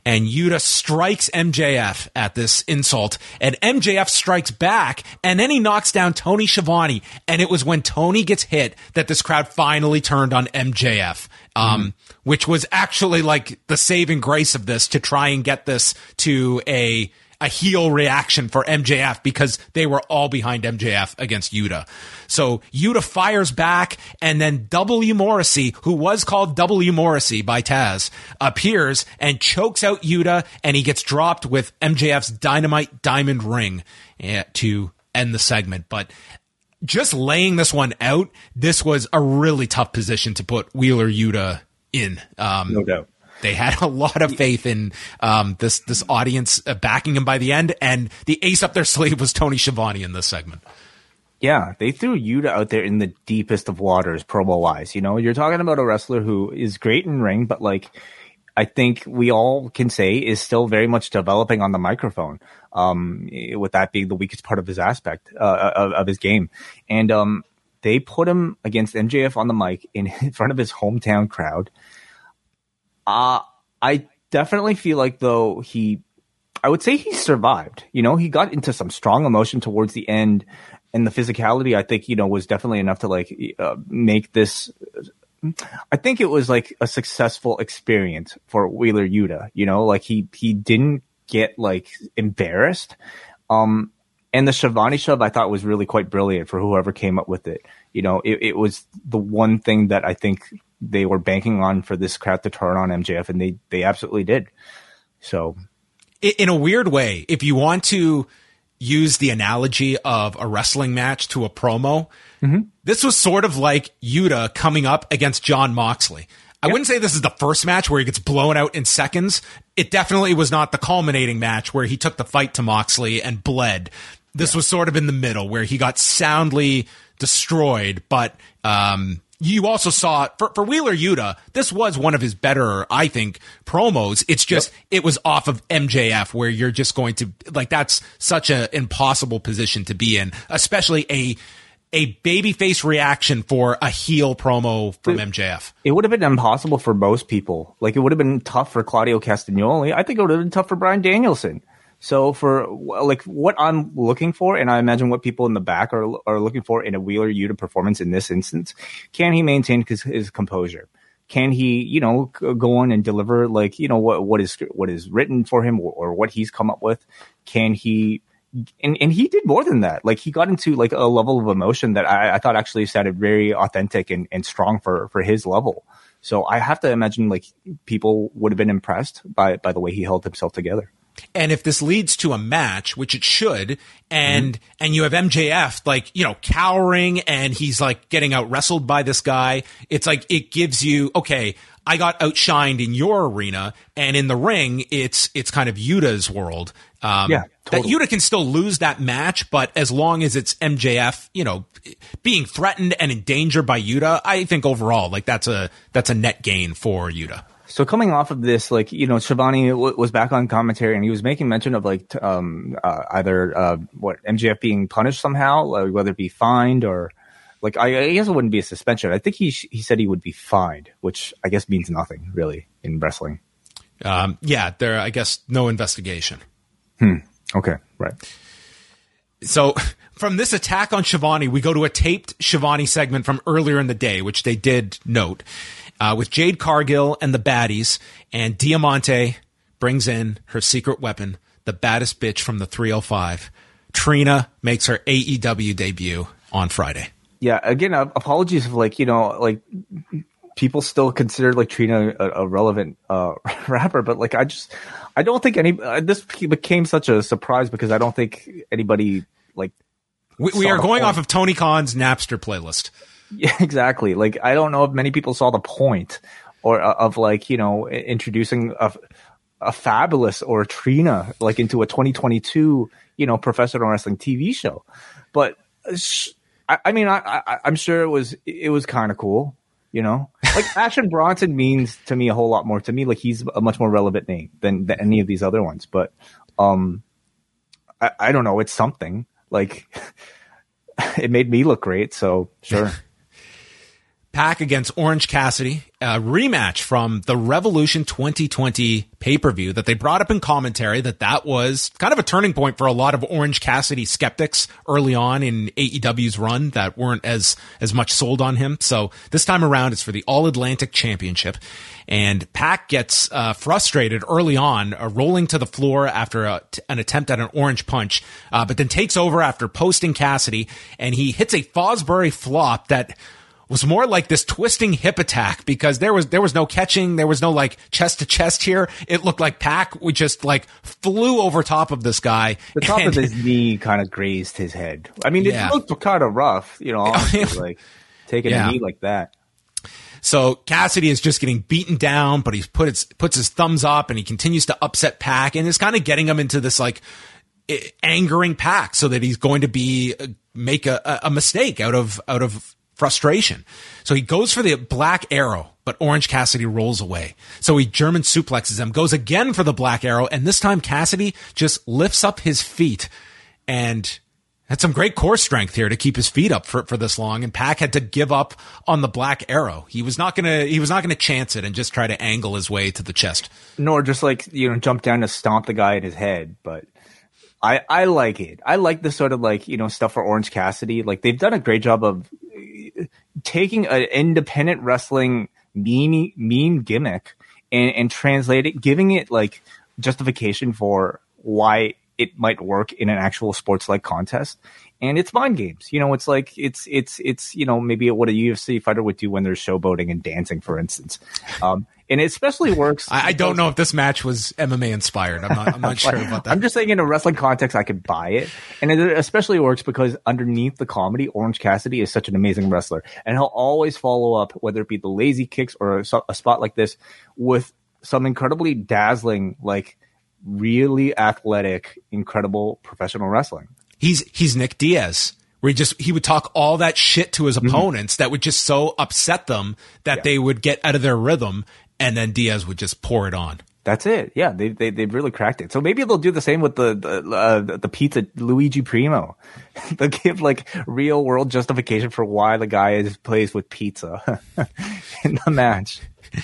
and Yuta strikes M J F at this insult, and M J F strikes back, and then he knocks down Tony Schiavone, and it was when Tony gets hit that this crowd finally turned on M J F, um, mm-hmm. which was actually like the saving grace of this to try and get this to a a heel reaction for M J F, because they were all behind M J F against Yuta. So Yuta fires back, and then W. Morrissey, who was called W. Morrissey by Taz, appears and chokes out Yuta, and he gets dropped with M J F's Dynamite Diamond Ring uh, to end the segment. But just laying this one out, this was a really tough position to put Wheeler Yuta in. Um, no doubt. They had a lot of faith in um, this this audience uh, backing him by the end, and the ace up their sleeve was Tony Schiavone in this segment. Yeah, they threw Yuta out there in the deepest of waters, promo-wise. You know, you're talking about a wrestler who is great in ring, but like I think we all can say is still very much developing on the microphone. Um, with that being the weakest part of his aspect uh, of, of his game, and um, they put him against M J F on the mic in, in front of his hometown crowd. Uh, I definitely feel like, though, he, I would say he survived. You know, he got into some strong emotion towards the end, and the physicality, I think, you know, was definitely enough to, like, uh, make this, I think it was, like, a successful experience for Wheeler Yuta. You know, like, he, he didn't get, like, embarrassed. Um, and the Schiavone shove, I thought, was really quite brilliant for whoever came up with it. You know, it, it was the one thing that I think they were banking on for this crowd to turn on M J F, and they, they absolutely did. So, in a weird way, if you want to use the analogy of a wrestling match to a promo, mm-hmm. this was sort of like Yuta coming up against Jon Moxley. I yep. wouldn't say this is the first match where he gets blown out in seconds. It definitely was not the culminating match where he took the fight to Moxley and bled. This yeah. was sort of in the middle where he got soundly destroyed, but um, you also saw for, for Wheeler Yuta, this was one of his better, I think, promos. It's just, yep. it was off of M J F where you're just going to, like, that's such an impossible position to be in, especially a a babyface reaction for a heel promo from it, M J F. It would have been impossible for most people. Like, it would have been tough for Claudio Castagnoli. I think it would have been tough for Bryan Danielson. So for like what I'm looking for, and I imagine what people in the back are are looking for in a Wheeler Yuta performance in this instance, can he maintain his, his composure? Can he, you know, go on and deliver like, you know, what what is what is written for him or, or what he's come up with? Can he? And and he did more than that. Like, he got into like a level of emotion that I, I thought actually sounded very authentic and, and strong for for his level. So I have to imagine like people would have been impressed by by the way he held himself together. And if this leads to a match, which it should, and mm-hmm. and you have M J F like, you know, cowering and he's like getting out wrestled by this guy, it's like it gives you, okay, I got outshined in your arena, and in the ring, it's it's kind of Yuta's world. Um, yeah, totally. That Yuta can still lose that match, but as long as it's M J F, you know, being threatened and in danger by Yuta, I think overall, like that's a that's a net gain for Yuta. So coming off of this, like, you know, Schiavone w- was back on commentary and he was making mention of like, t- um, uh, either, uh, what, M J F being punished somehow, like, whether it be fined or like, I, I guess it wouldn't be a suspension. I think he, sh- he said he would be fined, which I guess means nothing really in wrestling. Um, yeah, there, I guess no investigation. Hmm. Okay. Right. So from this attack on Schiavone, we go to a taped Schiavone segment from earlier in the day, which they did note. Uh, with Jade Cargill and the baddies, and Diamante brings in her secret weapon, the baddest bitch from the three oh five. Trina makes her A E W debut on Friday. Yeah, again, uh, apologies if, like, you know, like, people still consider, like, Trina a, a relevant uh, rapper, but, like, I just, I don't think any, uh, this became such a surprise because I don't think anybody, like, We, we are going point. off of Tony Khan's Napster playlist. Yeah, exactly. Like, I don't know if many people saw the point or uh, of like, you know, introducing a, a Fabulous or a Trina like into a twenty twenty-two, you know, professional wrestling T V show. But sh- I, I mean, I, I, I'm sure it was it was kind of cool, you know. Like, Action Bronson means to me a whole lot more. To me, like, he's a much more relevant name than, than any of these other ones. But um, I, I don't know. It's something like it made me look great. So sure. Pac against Orange Cassidy, a rematch from the Revolution twenty twenty pay-per-view that they brought up in commentary, that that was kind of a turning point for a lot of Orange Cassidy skeptics early on in A E W's run that weren't as, as much sold on him. So this time around, it's for the All-Atlantic Championship. And Pac gets uh, frustrated early on, uh, rolling to the floor after a, an attempt at an orange punch, uh, but then takes over after posting Cassidy, and he hits a Fosbury flop that was more like this twisting hip attack, because there was there was no catching, there was no like chest to chest here. It looked like Pac we just like flew over top of this guy. The top and, of his knee kind of grazed his head. I mean, yeah. it looked kind of rough, you know, honestly, like taking yeah. a knee like that. So Cassidy is just getting beaten down, but he's put his, puts his thumbs up and he continues to upset Pac, and is kind of getting him into this like angering Pac so that he's going to be make a, a mistake out of out of frustration. So he goes for the black arrow, but Orange Cassidy rolls away. So he German suplexes him, goes again for the black arrow, and this time Cassidy just lifts up his feet and had some great core strength here to keep his feet up for, for this long. And Pac had to give up on the black arrow. He was not going to, he was not going to chance it and just try to angle his way to the chest. Nor just like, you know, jump down to stomp the guy in his head. But I, I like it. I like this sort of like, you know, stuff for Orange Cassidy. Like they've done a great job of taking an independent wrestling mean, mean gimmick and, and translate it, giving it like justification for why it might work in an actual sports-like contest. And it's mind games. You know, it's like, it's, it's, it's, you know, maybe what a U F C fighter would do when there's showboating and dancing, for instance. Um, and it especially works. I, I don't know if this match was M M A inspired. I'm not, I'm not sure about that. I'm just saying in a wrestling context, I could buy it. And it especially works because underneath the comedy, Orange Cassidy is such an amazing wrestler. And he'll always follow up, whether it be the lazy kicks or a, a spot like this, with some incredibly dazzling, like, really athletic, incredible professional wrestling. He's he's Nick Diaz, where he just he would talk all that shit to his opponents mm-hmm. that would just so upset them that yeah. they would get out of their rhythm, and then Diaz would just pour it on. That's it. Yeah, they they they've really cracked it. So maybe they'll do the same with the the, uh, the pizza Luigi Primo. They'll give like real world justification for why the guy is plays with pizza in the match.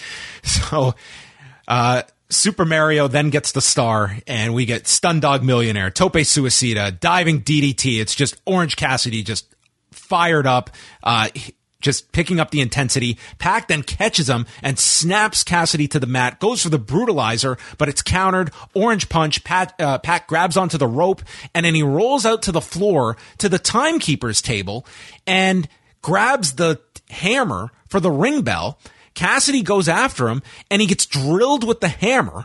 So, uh. Super Mario then gets the star, and we get Stun Dog Millionaire, Tope Suicida, diving D D T. It's just Orange Cassidy just fired up, uh, just picking up the intensity. Pac then catches him and snaps Cassidy to the mat, goes for the brutalizer, but it's countered. Orange punch. Pat, uh, Pac grabs onto the rope, and then he rolls out to the floor to the timekeeper's table and grabs the hammer for the ring bell. Cassidy goes after him, and he gets drilled with the hammer.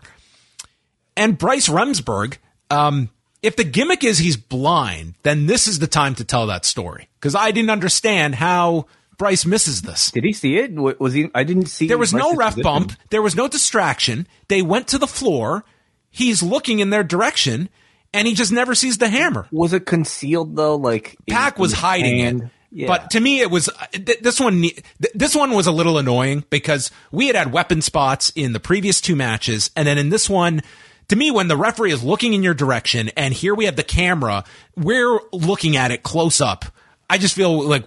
And Bryce Remsburg, um, if the gimmick is he's blind, then this is the time to tell that story. Because I didn't understand how Bryce misses this. Did he see it? Was he? I didn't see. There was Bryce's no ref position. bump. There was no distraction. They went to the floor. He's looking in their direction, and he just never sees the hammer. Was it concealed though? Like Pac was hiding hand? it. Yeah. But to me, it was th- this one. Th- this one was a little annoying because we had had weapon spots in the previous two matches, and then in this one, to me, when the referee is looking in your direction, and here we have the camera, we're looking at it close up. I just feel like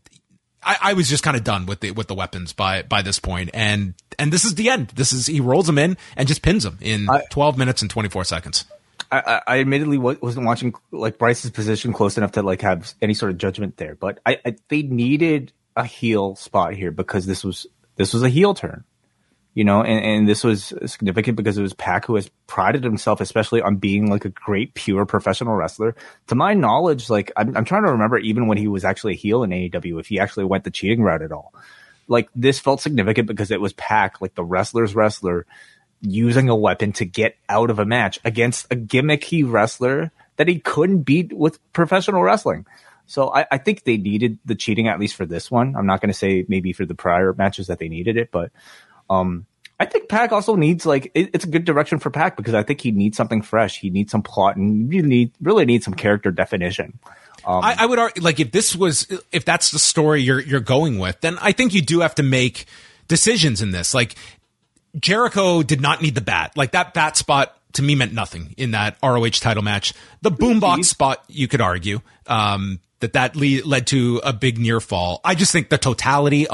I, I was just kind of done with the with the weapons by by this point, and and this is the end. This is he rolls them in and just pins them in I, twelve minutes and twenty-four seconds. I, I admittedly wasn't watching like Bryce's position close enough to like have any sort of judgment there, but I, I they needed a heel spot here because this was this was a heel turn, you know, and, and this was significant because it was Pac who has prided himself, especially on being like a great pure professional wrestler. To my knowledge, like I'm, I'm trying to remember even when he was actually a heel in A E W, if he actually went the cheating route at all. Like this felt significant because it was Pac, like the wrestler's wrestler, using a weapon to get out of a match against a gimmicky wrestler that he couldn't beat with professional wrestling. So I, I think they needed the cheating, at least for this one. I'm not going to say maybe for the prior matches that they needed it, but um, I think Pac also needs like, it, it's a good direction for Pac because I think he needs something fresh. He needs some plot and you need, really need some character definition. Um, I, I would argue, like if this was, if that's the story you're, you're going with, then I think you do have to make decisions in this. Like, Jericho did not need the bat. Like that bat spot to me meant nothing in that R O H title match. The boombox spot, you could argue, um, that that le- led to a big near fall. I just think the totality of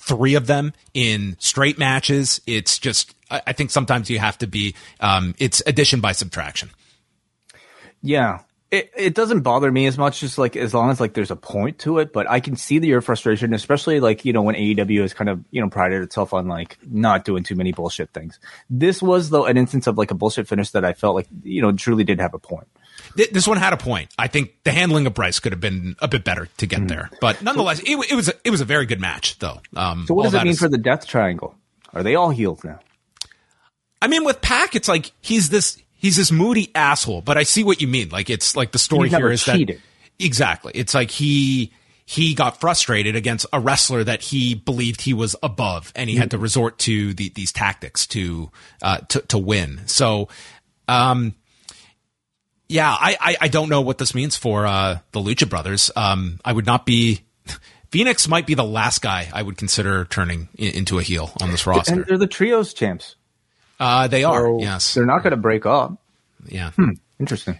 three of them in straight matches. It's just, I, I think sometimes you have to be, um, it's addition by subtraction. Yeah. It it doesn't bother me as much, just like as long as like there's a point to it. But I can see the your frustration, especially like, you know, when A E W has kind of, you know, prided itself on like not doing too many bullshit things. This was though an instance of like a bullshit finish that I felt like, you know, truly did have a point. This one had a point. I think the handling of Bryce could have been a bit better to get mm. there, but nonetheless, it, it was a, it was a very good match though. Um, so what does it mean is, for the Death Triangle? Are they all healed now? I mean, with Pac, it's like he's this. He's this moody asshole, but I see what you mean. Like, it's like the story here is cheated. that exactly. It's like he he got frustrated against a wrestler that he believed he was above, and he mm-hmm. had to resort to the, these tactics to uh, to to win. So, um, yeah, I, I I don't know what this means for uh, the Lucha Brothers. Um, I would not be. Phoenix might be the last guy I would consider turning in, into a heel on this roster. And they're the trios champs. Uh, they are, so yes. They're not going to break up. Yeah. Hmm, interesting.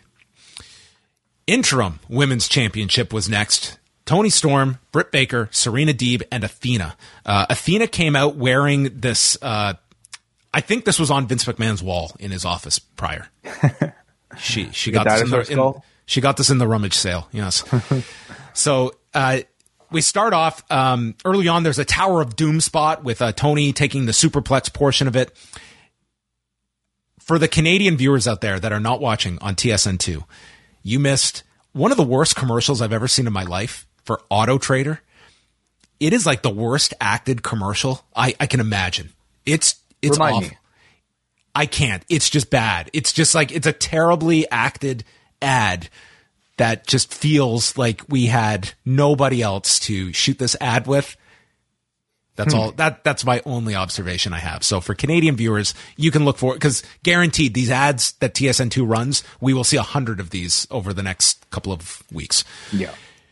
Interim Women's Championship was next. Toni Storm, Britt Baker, Serena Deeb, and Athena. Uh, Athena came out wearing this, uh, I think this was on Vince McMahon's wall in his office prior. She she got this in the, in, she got this in the rummage sale, yes. So uh, we start off um, early on. There's a Tower of Doom spot with uh, Toni taking the superplex portion of it. For the Canadian viewers out there that are not watching on T S N two, you missed one of the worst commercials I've ever seen in my life for Auto Trader. It is like the worst acted commercial I, I can imagine. It's it's Remind awful. Me. I can't. It's just bad. It's just like it's a terribly acted ad that just feels like we had nobody else to shoot this ad with. That's hmm. all that that's my only observation I have. So for Canadian viewers, you can look for it because guaranteed these ads that T S N two runs, we will see a hundred of these over the next couple of weeks. Yeah.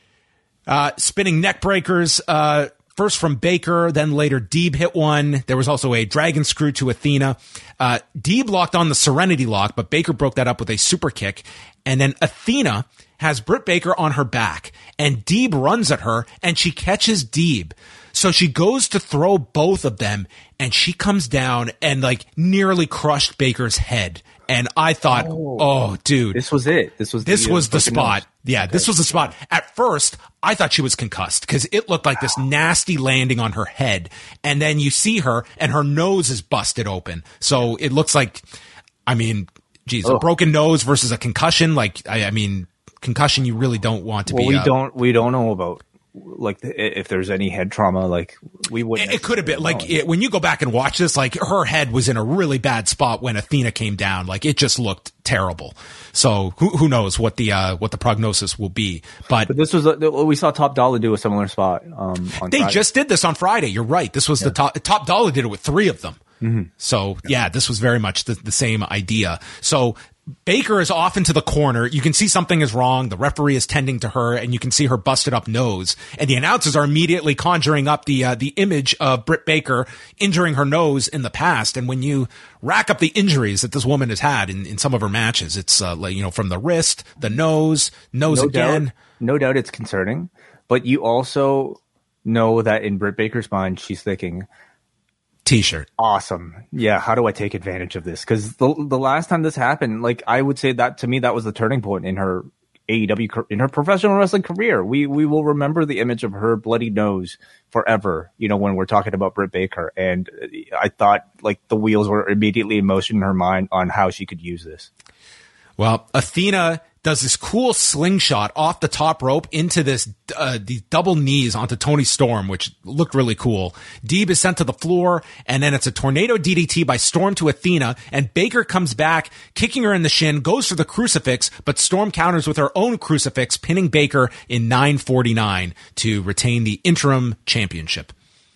Uh, spinning neck breakers, uh, first from Baker, then later Deeb hit one. There was also a dragon screw to Athena. Uh, Deeb locked on the Serenity lock, but Baker broke that up with a super kick. And then Athena has Britt Baker on her back and Deeb runs at her and she catches Deeb. So she goes to throw both of them and she comes down and like nearly crushed Baker's head. And I thought, oh, oh dude, this was it. This was, this the, was uh, the spot. nose. Yeah, okay. This was the spot. At first, I thought she was concussed because it looked like this nasty landing on her head. And then you see her and her nose is busted open. So it looks like, I mean, geez, oh. a broken nose versus a concussion. Like, I, I mean, concussion, you really don't want to well, be. We uh, don't, we don't know about. Like if there's any head trauma, like we wouldn't. It, it could have been like it, when you go back and watch this, like her head was in a really bad spot when Athena came down. Like it just looked terrible. So who who knows what the uh, what the prognosis will be? But, but this was a, we saw Top Dollar do a similar spot. Um, on they Friday. just did this on Friday. You're right. This was yeah. the top Top Dollar did it with three of them. Mm-hmm. So yeah, this was very much the, the same idea. So Baker is off into the corner. You can see something is wrong. The referee is tending to her, and you can see her busted up nose. And the announcers are immediately conjuring up the uh, the image of Britt Baker injuring her nose in the past. And when you rack up the injuries that this woman has had in, in some of her matches, it's uh, like, you know, from the wrist, the nose, nose no again. Doubt, no doubt, it's concerning. But you also know that in Britt Baker's mind, she's thinking, T-shirt. Awesome. Yeah. How do I take advantage of this? Because the the last time this happened, like I would say that to me, that was the turning point in her A E W, in her professional wrestling career. We we will remember the image of her bloody nose forever, you know, when we're talking about Britt Baker. And I thought like the wheels were immediately in motion in her mind on how she could use this. Well, Athena does this cool slingshot off the top rope into this uh, these double knees onto Toni Storm, which looked really cool. Deeb is sent to the floor, and then it's a tornado D D T by Storm to Athena, and Baker comes back, kicking her in the shin, goes for the crucifix, but Storm counters with her own crucifix, pinning Baker in nine forty-nine to retain the interim championship.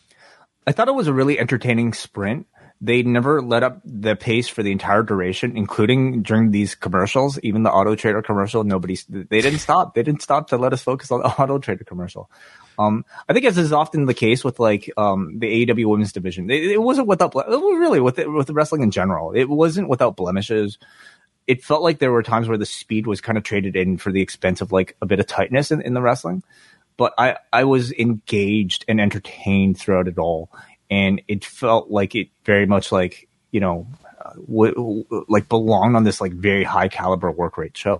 I thought it was a really entertaining sprint. They never let up the pace for the entire duration, including during these commercials, even the Auto Trader commercial. Nobody, they didn't stop. They didn't stop to let us focus on the Auto Trader commercial. Um, I think as is often the case with like, um, the A E W women's division, it, it wasn't without, really with it, with the wrestling in general. It wasn't without blemishes. It felt like there were times where the speed was kind of traded in for the expense of like a bit of tightness in, in the wrestling. but I, I was engaged and entertained throughout it all. And it felt like it very much like, you know, uh, w- w- like belonged on this like very high caliber work rate show.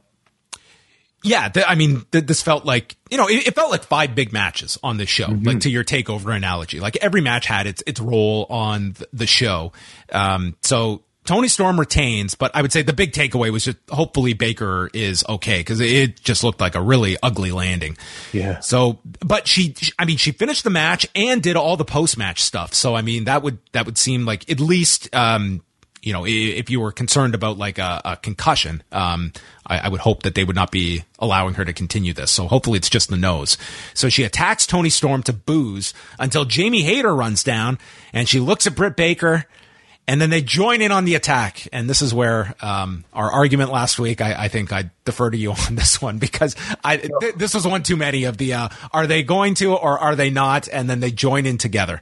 Yeah, th- I mean, th- this felt like, you know, it, it felt like five big matches on this show, mm-hmm. like to your takeover analogy. Like every match had its its role on th- the show. Um, so Toni Storm retains, but I would say the big takeaway was just hopefully Baker is okay, because it just looked like a really ugly landing. Yeah. So, but she, I mean, she finished the match and did all the post match stuff. So, I mean, that would that would seem like at least. Um, You know, if you were concerned about like a, a concussion, um, I, I would hope that they would not be allowing her to continue this. So hopefully it's just the nose. So she attacks Toni Storm to booze until Jamie Hayter runs down, and she looks at Britt Baker, and then they join in on the attack. And this is where um, our argument last week, I, I think I defer to you on this one, because I th- this was one too many of the uh, are they going to or are they not? And then they join in together.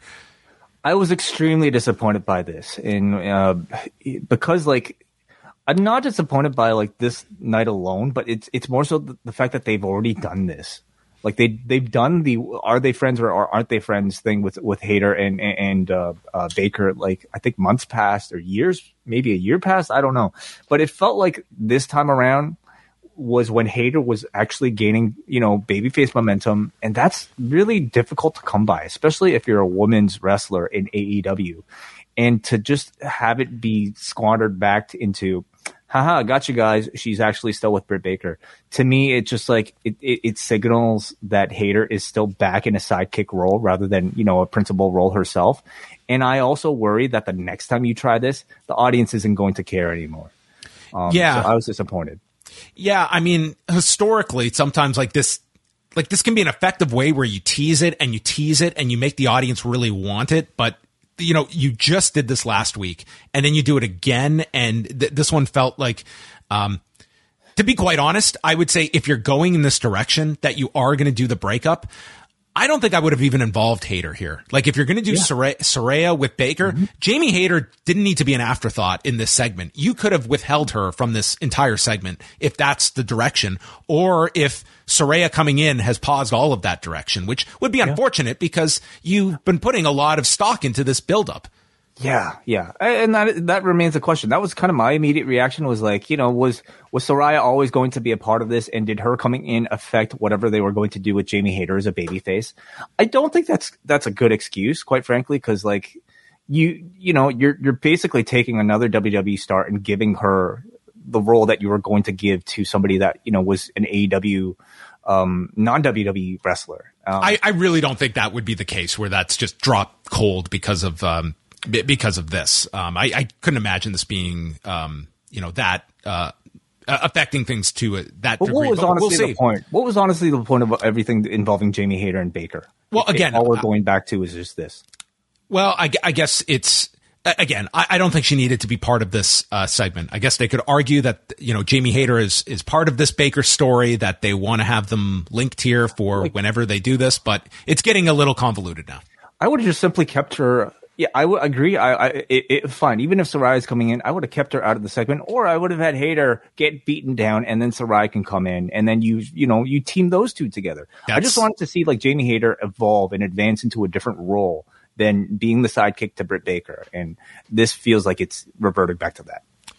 I was extremely disappointed by this, and uh, because like I'm not disappointed by like this night alone, but it's it's more so the, the fact that they've already done this. Like they they've done the are they friends or aren't they friends thing with with Hayter and and uh, uh, Baker. Like I think months passed or years, maybe a year passed. I don't know, but it felt like this time around was when Hayter was actually gaining, you know, babyface momentum. And that's really difficult to come by, especially if you're a women's wrestler in A E W. And to just have it be squandered back into, haha, got you guys, she's actually still with Britt Baker. To me, it just like, it, it, it signals that Hayter is still back in a sidekick role rather than, you know, a principal role herself. And I also worry that the next time you try this, the audience isn't going to care anymore. Um, yeah. So I was disappointed. Yeah, I mean, historically, sometimes like this, like this can be an effective way where you tease it and you tease it and you make the audience really want it. But, you know, you just did this last week and then you do it again. And th- this one felt like, um, to be quite honest, I would say if you're going in this direction that you are going to do the breakup, I don't think I would have even involved Hayter here. Like if you're going to do yeah. Saraya, Saraya with Baker, mm-hmm. Jamie Hayter didn't need to be an afterthought in this segment. You could have withheld her from this entire segment if that's the direction, or if Saraya coming in has paused all of that direction, which would be unfortunate yeah. because you've been putting a lot of stock into this buildup. Yeah, yeah, and that that remains a question. That was kind of my immediate reaction. Was like, you know, was was Saraya always going to be a part of this, and did her coming in affect whatever they were going to do with Jamie Hayter as a babyface? I don't think that's that's a good excuse, quite frankly, because like you you know you're you're basically taking another W W E star and giving her the role that you were going to give to somebody that you know was an A E W um, non W W E wrestler. Um, I I really don't think that would be the case where that's just dropped cold because of. Um Because of this, um, I, I couldn't imagine this being, um, you know, that uh, affecting things to uh, that but degree. What was but honestly we'll the point? What was honestly the point of everything involving Jamie Hayter and Baker? Well, if, again, if all we're going back to is just this. Well, I, I guess it's again. I, I don't think she needed to be part of this uh, segment. I guess they could argue that you know Jamie Hayter is is part of this Baker story, that they want to have them linked here for like, whenever they do this, but it's getting a little convoluted now. I would have just simply kept her. Yeah, I would agree. I, I it, it, fine. Even if Saraya's coming in, I would have kept her out of the segment, or I would have had Hayter get beaten down, and then Saraya can come in, and then you, you know, you team those two together. That's... I just wanted to see like Jamie Hayter evolve and advance into a different role than being the sidekick to Britt Baker, and this feels like it's reverted back to that.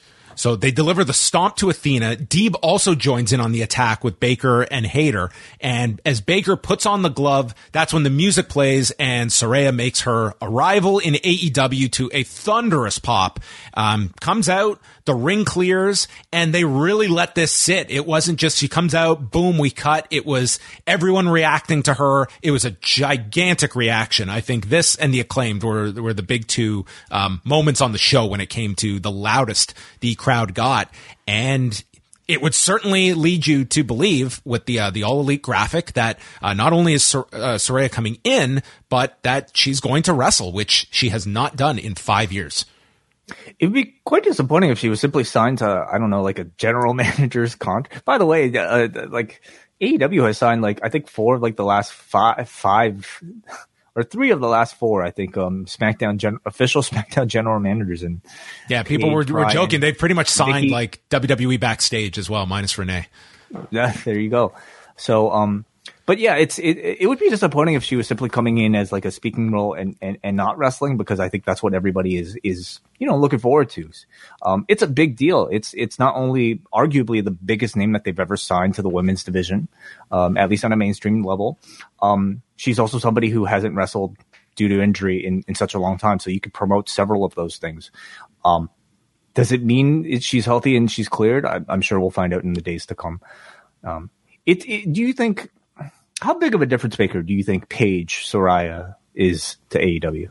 So they deliver the stomp to Athena. Deeb also joins in on the attack with Baker and Hayter. And as Baker puts on the glove, that's when the music plays and Saraya makes her arrival in A E W to a thunderous pop. Um, comes out, the ring clears, and they really let this sit. It wasn't just she comes out, boom, we cut. It was everyone reacting to her. It was a gigantic reaction. I think this and the Acclaimed were, were the big two um, moments on the show when it came to the loudest the crowd got, and it would certainly lead you to believe with the uh, the All Elite graphic that uh, not only is Sar- uh, Saraya coming in, but that she's going to wrestle, which she has not done in five years. It would be quite disappointing if she was simply signed to, I don't know, like a general manager's contract. By the way, uh, like A E W has signed like I think four of like the last five five. Or three of the last four, I think, um, SmackDown gen- official SmackDown general managers. And yeah, people were, were joking. They've pretty much signed Vicky. Like W W E backstage as well, minus Renee. Yeah, there you go. So, um, But yeah, it's it, it would be disappointing if she was simply coming in as like a speaking role and, and, and not wrestling, because I think that's what everybody is is you know looking forward to. Um, it's a big deal. It's it's not only arguably the biggest name that they've ever signed to the women's division, um, at least on a mainstream level. Um, she's also somebody who hasn't wrestled due to injury in, in such a long time, so you could promote several of those things. Um, does it mean it, she's healthy and she's cleared? I, I'm sure we'll find out in the days to come. Um, it, it do you think? How big of a difference maker do you think Paige Soraya is to A E W?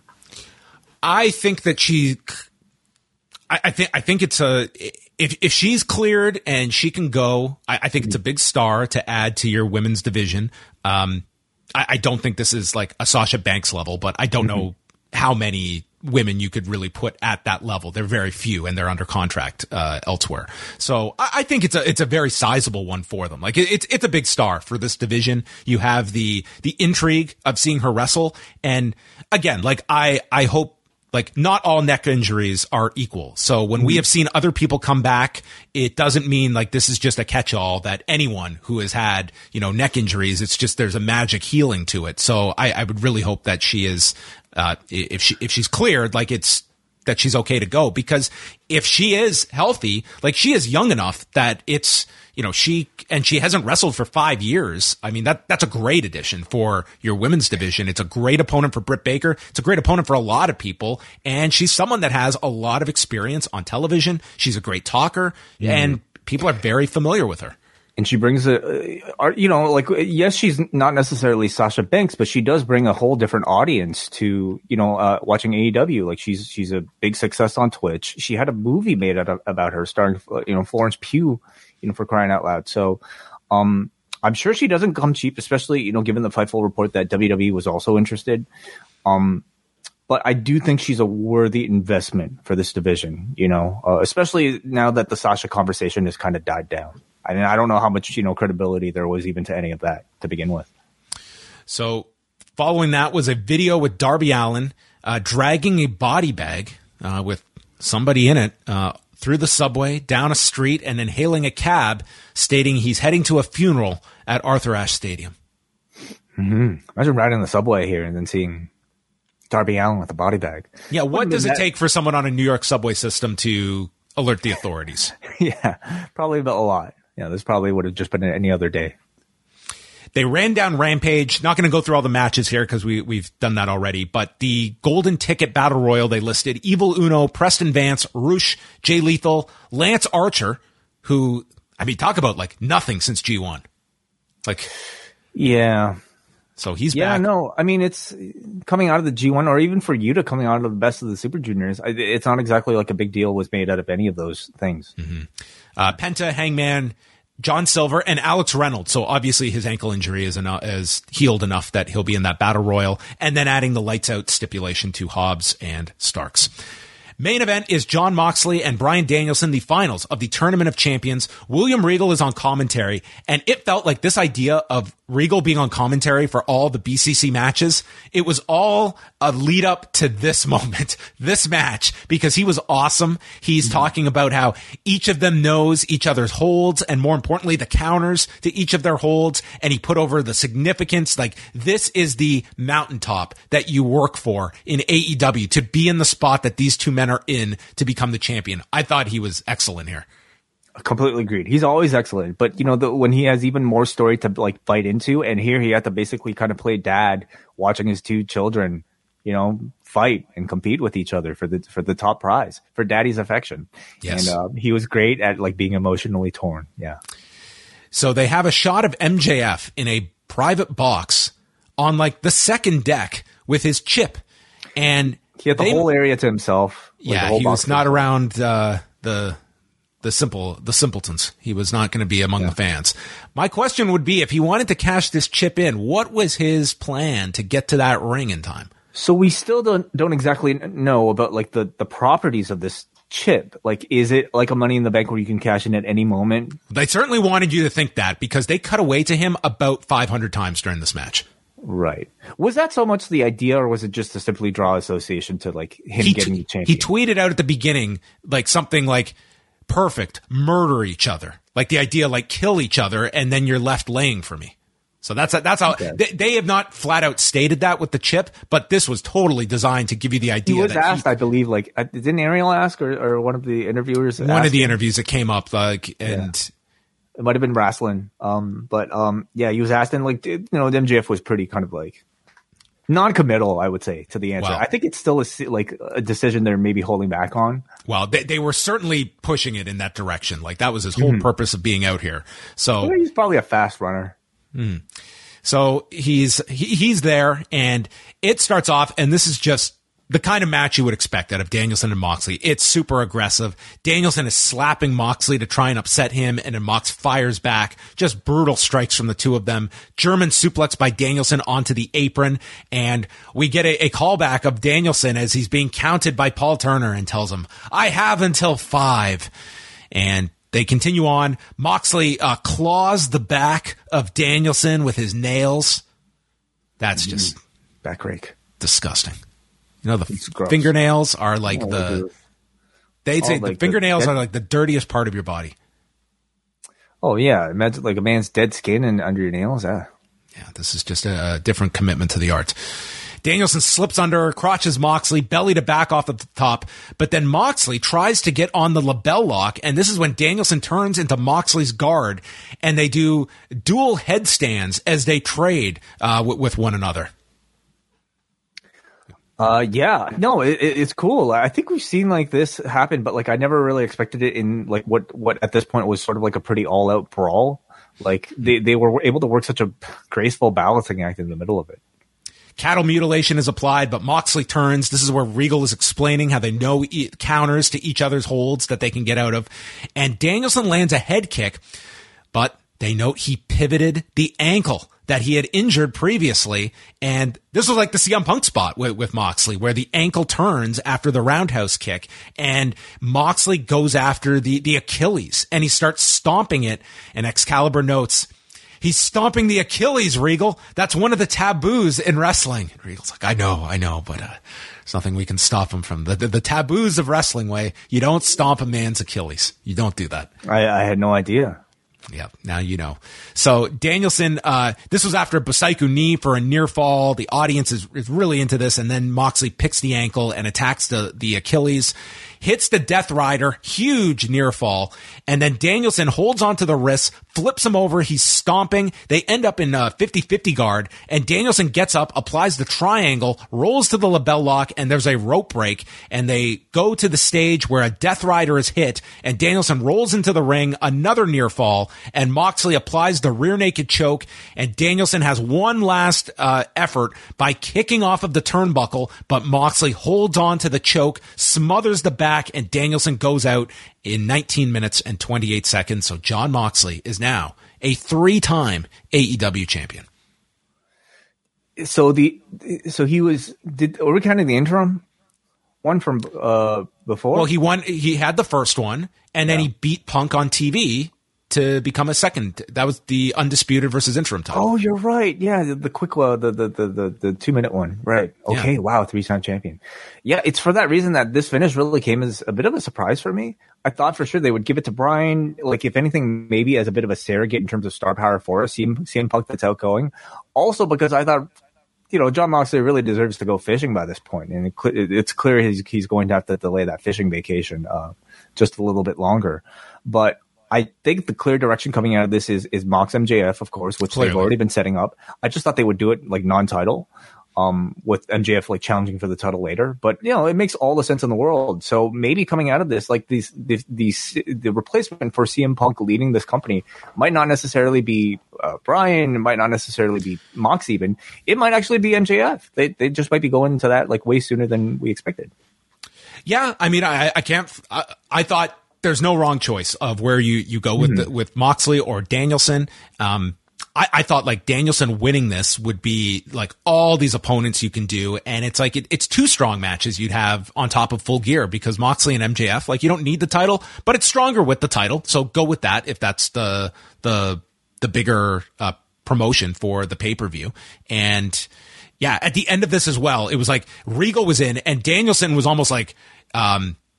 I think that she, I, I think, I think it's a, if, if she's cleared and she can go, I, I think it's a big star to add to your women's division. Um, I, I don't think this is like a Sasha Banks level, but I don't mm-hmm. know how many women you could really put at that level. They're very few and they're under contract uh, elsewhere. So I, I think it's a it's a very sizable one for them. Like it, it's it's a big star for this division. You have the the intrigue of seeing her wrestle, and again, like I I hope like not all neck injuries are equal. So when mm-hmm. we have seen other people come back, it doesn't mean like this is just a catch-all that anyone who has had, you know, neck injuries, it's just there's a magic healing to it. So I, I would really hope that she is Uh, if she, if she's cleared, like it's, that she's okay to go, because if she is healthy, like she is young enough that it's, you know, she, and she hasn't wrestled for five years. I mean, that, that's a great addition for your women's division. It's a great opponent for Britt Baker. It's a great opponent for a lot of people. And she's someone that has a lot of experience on television. She's a great talker mm. and people are very familiar with her. And she brings a, uh, you know, like, yes, she's not necessarily Sasha Banks, but she does bring a whole different audience to, you know, uh, watching A E W. Like she's, she's a big success on Twitch. She had a movie made out of, about her starring, you know, Florence Pugh, you know, for crying out loud. So, um, I'm sure she doesn't come cheap, especially, you know, given the Fightful report that W W E was also interested. Um, But I do think she's a worthy investment for this division, you know, uh, especially now that the Sasha conversation has kind of died down. I mean, I don't know how much, you know, credibility there was even to any of that to begin with. So following that was a video with Darby Allin uh, dragging a body bag uh, with somebody in it uh, through the subway, down a street, and then hailing a cab, stating he's heading to a funeral at Arthur Ashe Stadium. Mm-hmm. Imagine riding the subway here and then seeing Darby Allin with a body bag. Yeah, what does it take for someone on a New York subway system to alert the authorities? Yeah, probably about a lot. Yeah, this probably would have just been any other day. They ran down Rampage. Not going to go through all the matches here because we, we've done that already. But the Golden Ticket Battle Royal, they listed Evil Uno, Preston Vance, Roosh, Jay Lethal, Lance Archer, who, I mean, talk about like nothing since G one. Like, yeah. So he's yeah, back. no, I mean, it's coming out of the G one, or even for Yuta coming out of the best of the Super Juniors. It's not exactly like a big deal was made out of any of those things. Mm-hmm. Uh, Penta, Hangman, John Silver, and Alex Reynolds. So obviously his ankle injury is, enough, is healed enough that he'll be in that battle royal. And then adding the lights out stipulation to Hobbs and Starks. Main event is Jon Moxley and Bryan Danielson, the finals of the Tournament of Champions. William Regal is on commentary, and it felt like this idea of Regal being on commentary for all the B C C matches, it was all a lead up to this moment, this match, because he was awesome. He's mm-hmm. talking about how each of them knows each other's holds, and more importantly, the counters to each of their holds, and he put over the significance, like, this is the mountaintop that you work for in A E W, to be in the spot that these two men are in to become the champion. I thought he was excellent here. Completely agreed. He's always excellent, but you know, the, when he has even more story to like fight into, and here he had to basically kind of play dad, watching his two children, you know, fight and compete with each other for the for the top prize, for daddy's affection. Yes, and uh, he was great at like being emotionally torn. Yeah. So they have a shot of M J F in a private box on like the second deck with his chip, and he had the they, whole area to himself. Yeah, he was not around uh, the the simple the simpletons. He was not going to be among yeah. the fans. My question would be, if he wanted to cash this chip in, what was his plan to get to that ring in time? So we still don't don't exactly know about like the, the properties of this chip. Like, is it like a Money in the Bank where you can cash in at any moment? They certainly wanted you to think that, because they cut away to him about five hundred times during this match. Right. Was that so much the idea, or was it just to simply draw association to like him he getting t- the champion? He tweeted out at the beginning like something like, perfect, murder each other. Like the idea, like kill each other and then you're left laying for me. So that's that's how okay. they, they have not flat out stated that with the chip, but this was totally designed to give you the idea. He was that asked, he, I believe, like didn't Ariel ask or, or one of the interviewers? One ask of the him? interviews that came up, like, and yeah. It might have been wrestling, um, but um, yeah, he was asked, and like you know, the M J F was pretty kind of like non-committal, I would say, to the answer. Wow. I think it's still a like a decision they're maybe holding back on. Well, they, they were certainly pushing it in that direction. Like that was his whole mm-hmm. purpose of being out here. So well, he's probably a fast runner. Mm. So he's he, he's there, and it starts off, and this is just the kind of match you would expect out of Danielson and Moxley. It's super aggressive. Danielson is slapping Moxley to try and upset him, and then Mox fires back. Just brutal strikes from the two of them. German suplex by Danielson onto the apron, and we get a, a callback of Danielson as he's being counted by Paul Turner and tells him, "I have until five." And they continue on. Moxley uh, claws the back of Danielson with his nails. That's just back rake. Disgusting. You know, the fingernails are like oh, the, they'd say oh, like the fingernails the are like the dirtiest part of your body. Oh yeah. Imagine like a man's dead skin and under your nails. Yeah. Yeah. This is just a, a different commitment to the art. Danielson slips under, crotches Moxley, belly to back off at the top, but then Moxley tries to get on the label lock, and this is when Danielson turns into Moxley's guard, and they do dual headstands as they trade uh, w- with one another. Uh, yeah, no, it, it's cool. I think we've seen like this happen, but like I never really expected it in like what what at this point was sort of like a pretty all out brawl. Like they they were able to work such a graceful balancing act in the middle of it. Cattle mutilation is applied, but Moxley turns. This is where Regal is explaining how they know e- counters to each other's holds that they can get out of. And Danielson lands a head kick, but they note he pivoted the ankle that he had injured previously. And this was like the C M Punk spot with, with Moxley, where the ankle turns after the roundhouse kick. And Moxley goes after the, the Achilles, and he starts stomping it. And Excalibur notes, "He's stomping the Achilles, Regal. That's one of the taboos in wrestling." And Regal's like, "I know, I know, but uh, there's nothing we can stop him from. The, the, the taboos of wrestling way, you don't stomp a man's Achilles. You don't do that." I, I had no idea. Yeah, now you know. So Danielson, uh, this was after a Busaiku knee for a near fall. The audience is, is really into this, and then Moxley picks the ankle and attacks the, the Achilles, hits the Death Rider, huge near fall, and then Danielson holds onto the wrist, flips him over, he's stomping. They end up in a fifty-fifty guard, and Danielson gets up, applies the triangle, rolls to the label lock, and there's a rope break, and they go to the stage where a Death Rider is hit, and Danielson rolls into the ring, another near fall, and Moxley applies the rear naked choke, and Danielson has one last uh, effort by kicking off of the turnbuckle, but Moxley holds on to the choke, smothers the back, and Danielson goes out in nineteen minutes and twenty-eight seconds. So Jon Moxley is now a three-time A E W champion. So the so he was did are we counting the interim one from uh, before? Well, he won. He had the first one, and then yeah. he beat Punk on T V to become a second. That was the undisputed versus interim title. Oh, you're right. Yeah, the, the quick, uh, the, the the the the two minute one. Right. Okay. Yeah. Wow. Three time champion. Yeah, it's for that reason that this finish really came as a bit of a surprise for me. I thought for sure they would give it to Bryan, like if anything, maybe as a bit of a surrogate in terms of star power for us. C M, C M Punk that's outgoing. Also because I thought, you know, Jon Moxley really deserves to go fishing by this point, and it, it's clear he's he's going to have to delay that fishing vacation uh, just a little bit longer, but. I think the clear direction coming out of this is is Mox M J F, of course, which Clearly. they've already been setting up. I just thought they would do it like non-title, um, with M J F like challenging for the title later. But you know, it makes all the sense in the world. So maybe coming out of this, like these, these, these the replacement for C M Punk leading this company might not necessarily be uh, Bryan, it might not necessarily be Mox. Even it might actually be M J F. They they just might be going into that like way sooner than we expected. Yeah, I mean, I I can't. I, I thought. There's no wrong choice of where you, you go with mm-hmm. the, with Moxley or Danielson. Um, I, I thought like Danielson winning this would be like all these opponents you can do. And it's like, it, it's two strong matches you'd have on top of Full Gear because Moxley and M J F, like you don't need the title, but it's stronger with the title. So go with that if that's the, the, the bigger, uh, promotion for the pay-per-view. And yeah, at the end of this as well, it was like Regal was in and Danielson was almost like, um,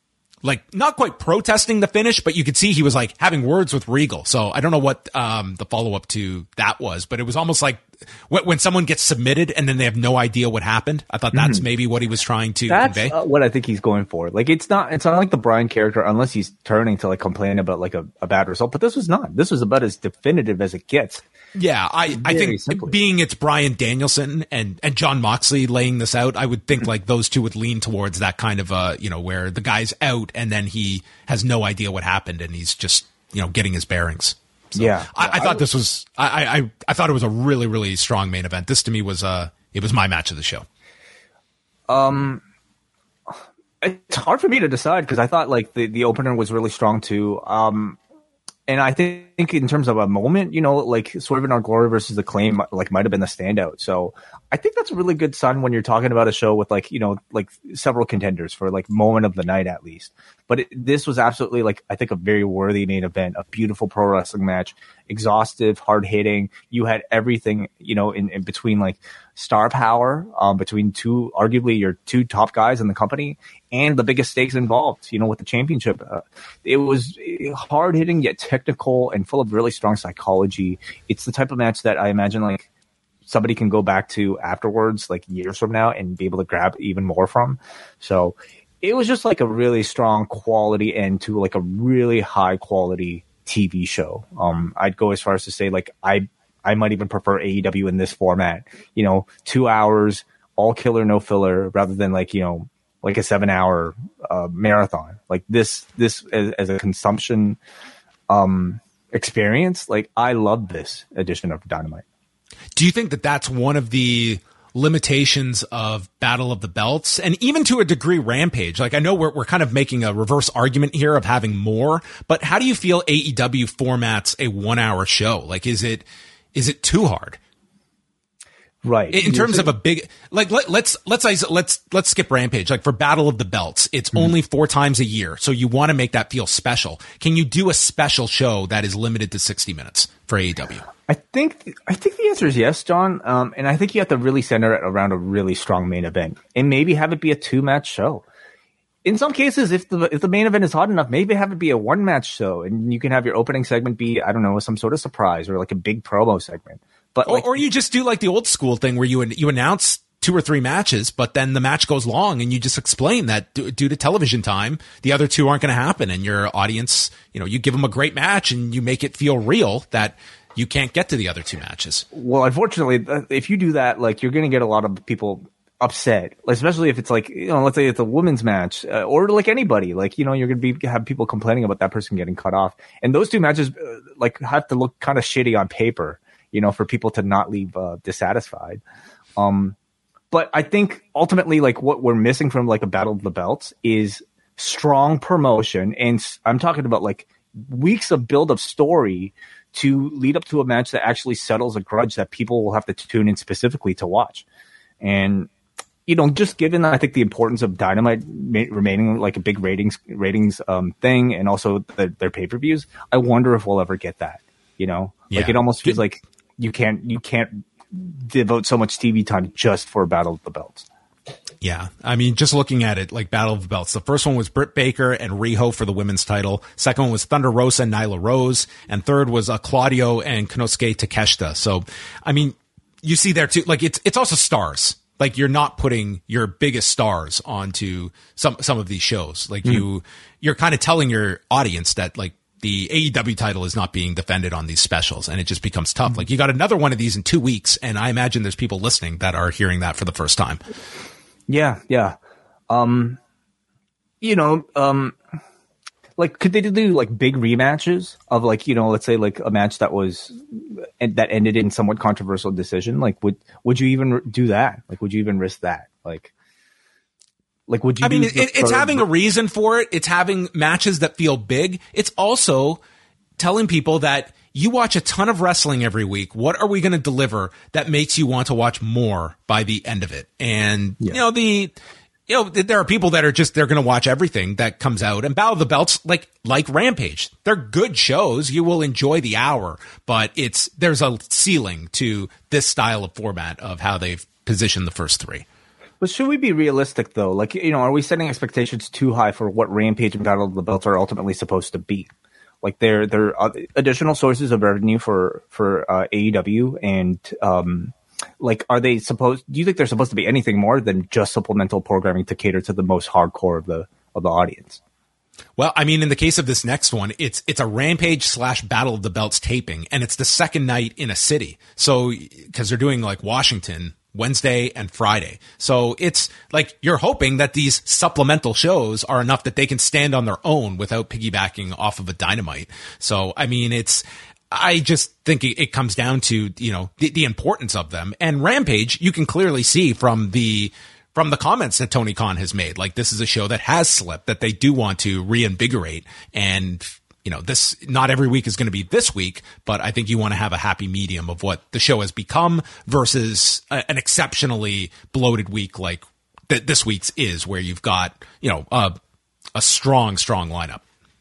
like not quite protesting the finish, but you could see he was like having words with Regal. So I don't know what um, the follow up to that was, but it was almost like when, when someone gets submitted and then they have no idea what happened. I thought that's mm-hmm. maybe what he was trying to that's, convey. Uh, what I think he's going for. Like it's not, it's not like the Bryan character unless he's turning to like complain about like a, a bad result. But this was not. This was about as definitive as it gets. Yeah, I, I think simply. being it's Bryan Danielson and, and Jon Moxley laying this out, I would think like those two would lean towards that kind of, uh, you know, where the guy's out and then he has no idea what happened and he's just, you know, getting his bearings. So yeah, I, yeah, I thought I, this was, I, I, I thought it was a really, really strong main event. This to me was, uh, it was my match of the show. Um, it's hard for me to decide because I thought like the, the opener was really strong too. Um, And I think in terms of a moment, you know, like Swerve in Our Glory versus Acclaim, like might have been the standout. So I think that's a really good sign when you're talking about a show with like, you know, like several contenders for like moment of the night at least. But it, this was absolutely like, I think a very worthy main event, a beautiful pro wrestling match, exhaustive, hard hitting. You had everything, you know, in, in between like star power, um, between two, arguably your two top guys in the company and the biggest stakes involved, you know, with the championship. Uh, it was hard hitting yet technical and full of really strong psychology. It's the type of match that I imagine like somebody can go back to afterwards, like years from now, and be able to grab even more from. So it was just like a really strong quality end to like a really high quality T V show. Um, I'd go as far as to say like I I might even prefer A E W in this format. You know, two hours, all killer, no filler, rather than like, you know, like a seven hour uh, marathon. Like this this as, as a consumption um, experience. Like I love this edition of Dynamite. Do you think that that's one of the limitations of Battle of the Belts and even to a degree Rampage? Like I know we're we're kind of making a reverse argument here of having more, but how do you feel A E W formats a one hour show? Like is it is it too hard? Right. In terms of a big, like, let, let's, let's, let's, let's skip Rampage. Like for Battle of the Belts, it's mm-hmm. only four times a year. So you want to make that feel special. Can you do a special show that is limited to sixty minutes for A E W? I think, I think the answer is yes, John. Um, and I think you have to really center it around a really strong main event and maybe have it be a two match show. In some cases, if the, if the main event is hot enough, maybe have it be a one match show and you can have your opening segment be, I don't know, some sort of surprise or like a big promo segment. But like, or, or you just do like the old school thing where you you announce two or three matches, but then the match goes long and you just explain that due, due to television time, the other two aren't going to happen. And your audience, you know, you give them a great match and you make it feel real that you can't get to the other two matches. Well, unfortunately, if you do that, like you're going to get a lot of people upset, especially if it's like, you know, let's say it's a women's match uh, or like anybody, like, you know, you're going to be have people complaining about that person getting cut off. And those two matches uh, like have to look kind of shitty on paper, you know, for people to not leave uh, dissatisfied. Um, but I think ultimately, like what we're missing from like a Battle of the Belts is strong promotion. And I'm talking about like weeks of build up story to lead up to a match that actually settles a grudge that people will have to tune in specifically to watch. And, you know, just given, I think, the importance of Dynamite ma- remaining like a big ratings ratings um, thing and also the, their pay-per-views, I wonder if we'll ever get that, you know? Yeah. Like it almost feels like you can't you can't devote so much T V time just for Battle of the Belts. Yeah. I mean, just looking at it, like Battle of the Belts, the first one was Britt Baker and Riho for the women's title. Second one was Thunder Rosa and Nyla Rose. And third was uh, Claudio and Konosuke Takeshita. So, I mean, you see there too, like it's it's also stars. Like you're not putting your biggest stars onto some some of these shows. Like mm. you, you're kind of telling your audience that like the A E W title is not being defended on these specials, and it just becomes tough. Mm. Like you got another one of these in two weeks, and I imagine there's people listening that are hearing that for the first time. Yeah, yeah. Um, you know, um, like could they do like big rematches of like, you know, let's say like a match that was that ended in somewhat controversial decision? Like, would would you even do that? Like, would you even risk that? Like, like would you? I mean, it, it's having a reason for it. It's having matches that feel big. It's also telling people that you watch a ton of wrestling every week. What are we going to deliver that makes you want to watch more by the end of it? And yeah. you know the. You know, there are people that are just, they're going to watch everything that comes out. And Battle of the Belts, like, like Rampage, they're good shows. You will enjoy the hour, but it's, there's a ceiling to this style of format of how they've positioned the first three. But should we be realistic, though? Like, you know, are we setting expectations too high for what Rampage and Battle of the Belts are ultimately supposed to be? Like, there there are additional sources of revenue for for uh, A E W, and um, like, are they supposed? Do you think they're supposed to be anything more than just supplemental programming to cater to the most hardcore of the of the audience? Well, I mean, in the case of this next one, it's it's a Rampage slash Battle of the Belts taping, and it's the second night in a city. So, because they're doing like Washington Wednesday and Friday. So it's like you're hoping that these supplemental shows are enough that they can stand on their own without piggybacking off of a Dynamite. So, I mean, it's, I just think it comes down to, you know, the, the importance of them. And Rampage, you can clearly see from the, from the comments that Tony Khan has made, like this is a show that has slipped, that they do want to reinvigorate. And, you know, this, not every week is going to be this week, but I think you want to have a happy medium of what the show has become versus a, an exceptionally bloated week like th- this week's is, where you've got, you know, uh, a strong, strong lineup.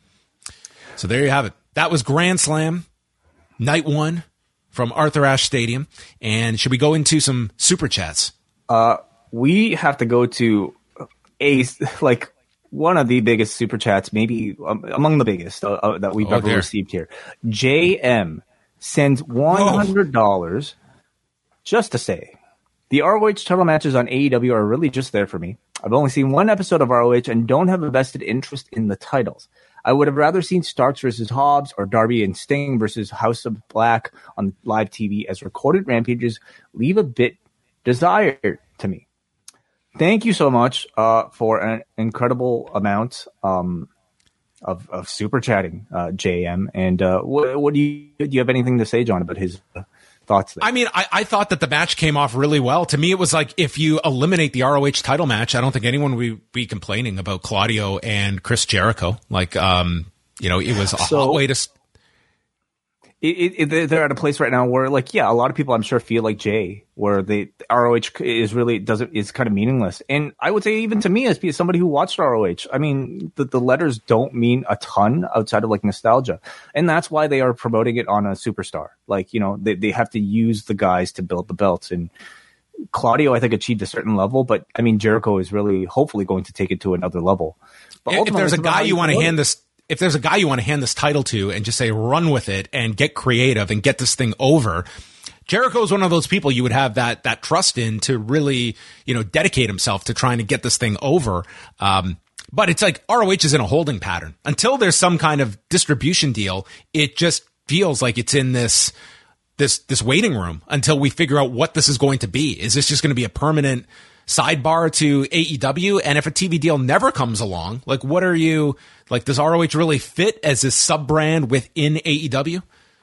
So there you have it. That was Grand Slam, night one from Arthur Ashe Stadium. And should we go into some super chats? Uh, we have to go to a, like, one of the biggest super chats, maybe um, among the biggest uh, uh, that we've oh, ever there. received here. J M sends one hundred dollars oh. just to say, the R O H title matches on A E W are really just there for me. I've only seen one episode of R O H and don't have a vested interest in the titles. I would have rather seen Starks versus Hobbs or Darby and Sting versus House of Black on live T V, as recorded rampages leave a bit desired to me. Thank you so much uh, for an incredible amount um, of, of super chatting, uh, J M. And uh, what, what do you do? You have anything to say, John, about his uh, thoughts there? I mean, I, I thought that the match came off really well. To me, it was like if you eliminate the R O H title match, I don't think anyone would be complaining about Claudio and Chris Jericho. Like, um, you know, it was a so, hot way to. It, it, they're at a place right now where, like, yeah, a lot of people I'm sure feel like Jay, where the R O H is really doesn't is kind of meaningless. And I would say, even to me, as somebody who watched R O H, I mean, the, the letters don't mean a ton outside of like nostalgia, and that's why they are promoting it on a superstar. Like, you know, they they have to use the guys to build the belts. And Claudio, I think, achieved a certain level, but I mean, Jericho is really hopefully going to take it to another level. But if there's a guy you want to hand this. If there's a guy you want to hand this title to and just say, run with it and get creative and get this thing over, Jericho is one of those people you would have that, that trust in to really, you know, dedicate himself to trying to get this thing over. Um, but it's like R O H is in a holding pattern until there's some kind of distribution deal. It just feels like it's in this, this, this waiting room until we figure out what this is going to be. Is this just going to be a permanent sidebar to A E W? And if a T V deal never comes along, like, what are you, like, does R O H really fit as a sub brand within A E W?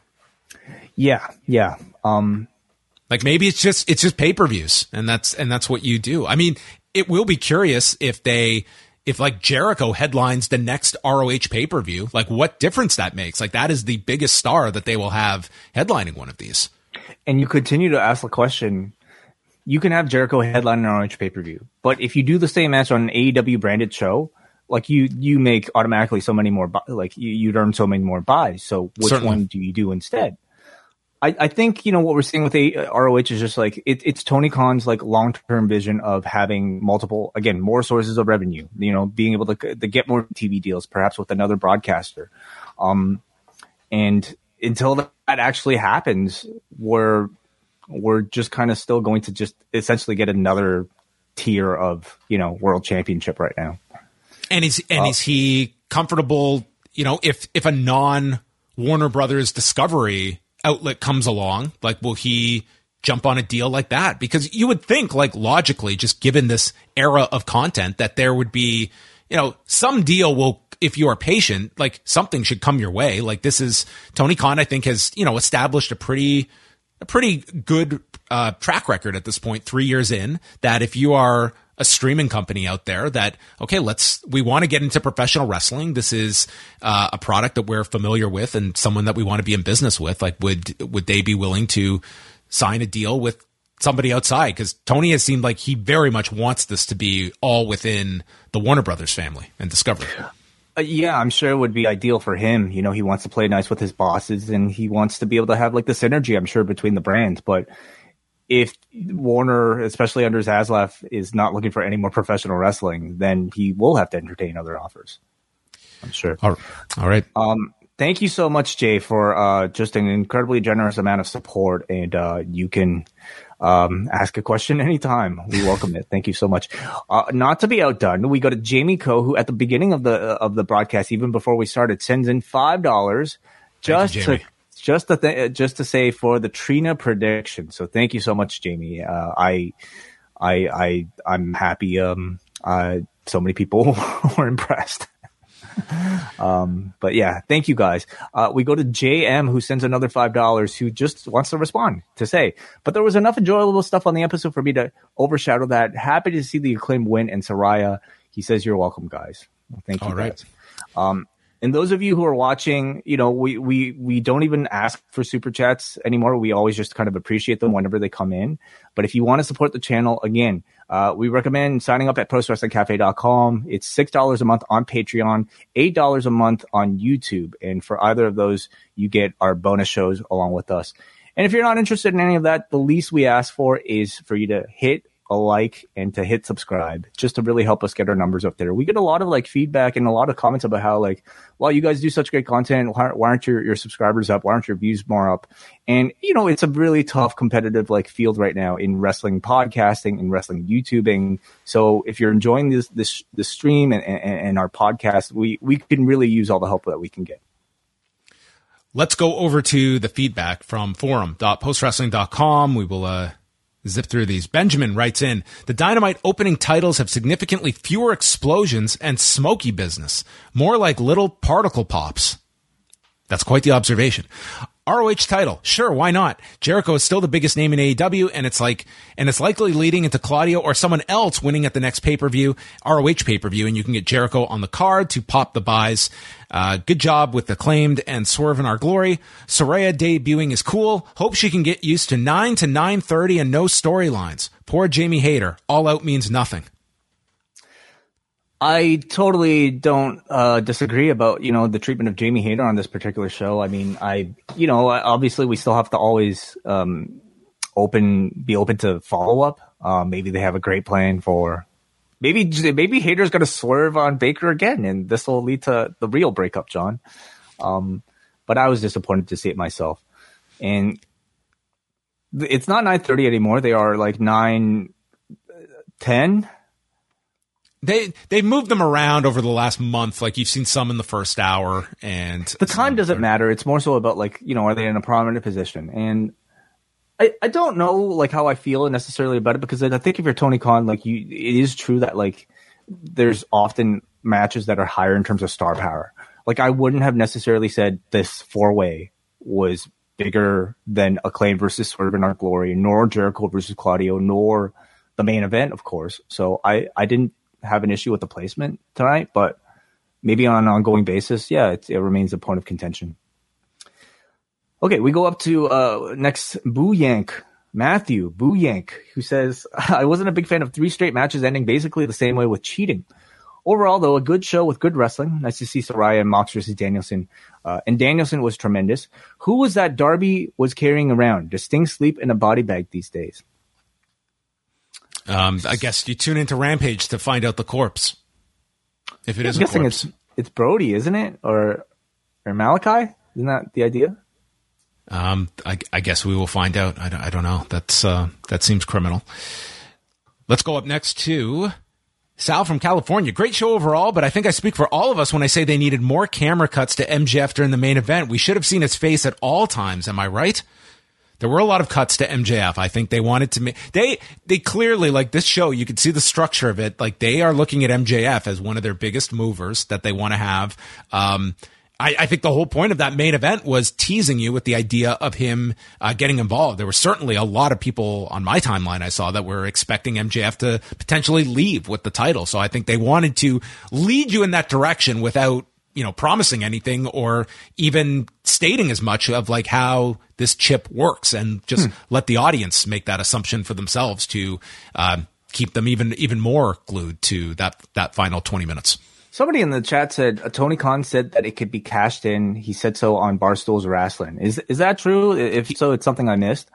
Yeah. Yeah. Um, like maybe it's just, it's just pay-per-views and that's, and that's what you do. I mean, it will be curious if they, if like Jericho headlines the next R O H pay-per-view, like what difference that makes. Like that is the biggest star that they will have headlining one of these. And you continue to ask the question, you can have Jericho headline an R O H pay-per-view, but if you do the same match on an A E W branded show, like you, you make automatically so many more, bu- like you, you'd earn so many more buys. So which Certainly. one do you do instead? I, I think, you know, what we're seeing with a, R O H is just like, it, it's Tony Khan's like long-term vision of having multiple, again, more sources of revenue, you know, being able to, to get more T V deals, perhaps with another broadcaster. Um, and until that actually happens, we're, we're just kind of still going to just essentially get another tier of, you know, world championship right now. And is, and uh, is he comfortable, you know, if, if a non Warner Brothers Discovery outlet comes along, like, will he jump on a deal like that? Because you would think, like, logically, just given this era of content, that there would be, you know, some deal will, if you are patient, like something should come your way. Like this is Tony Khan, I think, has, you know, established a pretty, a pretty good uh, track record at this point, three years in, that if you are a streaming company out there that, okay, let's, we want to get into professional wrestling. This is uh, a product that we're familiar with and someone that we want to be in business with. Like, would, would they be willing to sign a deal with somebody outside? Because Tony has seemed like he very much wants this to be all within the Warner Brothers family and Discovery. Uh, yeah, I'm sure it would be ideal for him. You know, he wants to play nice with his bosses and he wants to be able to have like the synergy, I'm sure, between the brands. But if Warner, especially under Zaslav, is not looking for any more professional wrestling, then he will have to entertain other offers. I'm sure. All right. Um, thank you so much, Jay, for uh, just an incredibly generous amount of support. And uh, you can um, ask a question anytime. We welcome it. Thank you so much. Uh, not to be outdone, we go to Jamie Coe, who at the beginning of the of the broadcast, even before we started, sends in five dollars just you, to. Just to th- just to say for the Trina prediction. So thank you so much, Jamie. Uh, I, I, I, I'm happy. Um, uh, so many people were impressed. um, but yeah, thank you guys. Uh, we go to J M, who sends another five dollars, who just wants to respond to say, but there was enough enjoyable stuff on the episode for me to overshadow that. Happy to see the Acclaim win and Saraya. He says, "You're welcome, guys." Well, thank you, All right. guys. Um, And those of you who are watching, you know, we, we, we don't even ask for super chats anymore. We always just kind of appreciate them whenever they come in. But if you want to support the channel, again, uh, we recommend signing up at post wrestling cafe dot com. It's six dollars a month on Patreon, eight dollars a month on YouTube. And for either of those, you get our bonus shows along with us. And if you're not interested in any of that, the least we ask for is for you to hit a like and to hit subscribe, just to really help us get our numbers up there. We get a lot of like feedback and a lot of comments about how like, well, you guys do such great content. Why, why aren't your, your subscribers up? Why aren't your views more up? And, you know, it's a really tough competitive like field right now in wrestling podcasting and wrestling YouTubing. So if you're enjoying this, this, this stream and, and, and our podcast, we, we can really use all the help that we can get. Let's go over to the feedback from forum dot post wrestling dot com. We will, uh, zip through these. Benjamin writes in, the Dynamite opening titles have significantly fewer explosions and smoky business, more like little particle pops. That's quite the observation. R O H title, sure, why not? Jericho is still the biggest name in A E W, and it's like, and it's likely leading into Claudio or someone else winning at the next pay-per-view, R O H pay-per-view, and you can get Jericho on the card to pop the buys. Uh, good job with Acclaimed and Swerve in Our Glory. Saraya debuting is cool. Hope she can get used to nine to nine thirty and no storylines. Poor Jamie Hayter. All out means nothing. I totally don't uh, disagree about, you know, the treatment of Jamie Hayter on this particular show. I mean, I, you know, obviously we still have to always um, open, be open to follow up. Uh, maybe they have a great plan for, maybe maybe Hayter's going to swerve on Baker again, and this will lead to the real breakup, John. Um, but I was disappointed to see it myself. And it's not nine thirty anymore. They are like nine ten. They they moved them around over the last month. Like you've seen some in the first hour, and the time doesn't matter. It's more so about like, you know, are they in a prominent position? And I, I don't know like how I feel necessarily about it, because I think if you're Tony Khan, like you, it is true that like there's often matches that are higher in terms of star power. Like I wouldn't have necessarily said this four way was bigger than Acclaim versus Swerve in Our Glory, nor Jericho versus Claudio, nor the main event, of course. So I, I didn't have an issue with the placement tonight, but maybe on an ongoing basis, yeah, it, it remains a point of contention. Okay, we go up to uh, next Boo Yank, Matthew Boo Yank, who says, I wasn't a big fan of three straight matches ending basically the same way with cheating. Overall, though, a good show with good wrestling. Nice to see Saraya and Mox versus Danielson. Uh, and Danielson was tremendous. Who was that Darby was carrying around? Does Sting sleep in a body bag these days? Um, I guess you tune into Rampage to find out the corpse. If it I'm is a guessing corpse. it's it's Brody, isn't it? Or or Malachi? Isn't that the idea? Um, I, I guess we will find out. I don't, I don't know. That's uh, that seems criminal. Let's go up next to Sal from California. Great show overall, but I think I speak for all of us when I say they needed more camera cuts to M J F during the main event. We should have seen his face at all times. Am I right? There were a lot of cuts to M J F. I think they wanted to make, they, they clearly, like this show, you could see the structure of it. Like they are looking at M J F as one of their biggest movers that they want to have. Um, I, I think the whole point of that main event was teasing you with the idea of him uh, getting involved. There were certainly a lot of people on my timeline I saw that were expecting M J F to potentially leave with the title. So I think they wanted to lead you in that direction without, you know, promising anything or even stating as much of like how this chip works, and just hmm. let the audience make that assumption for themselves to uh, keep them even even more glued to that that final twenty minutes. Somebody in the chat said uh, Tony Khan said that it could be cashed in. He said so on Barstool's Wrestling. Is is that true? If so, it's something I missed.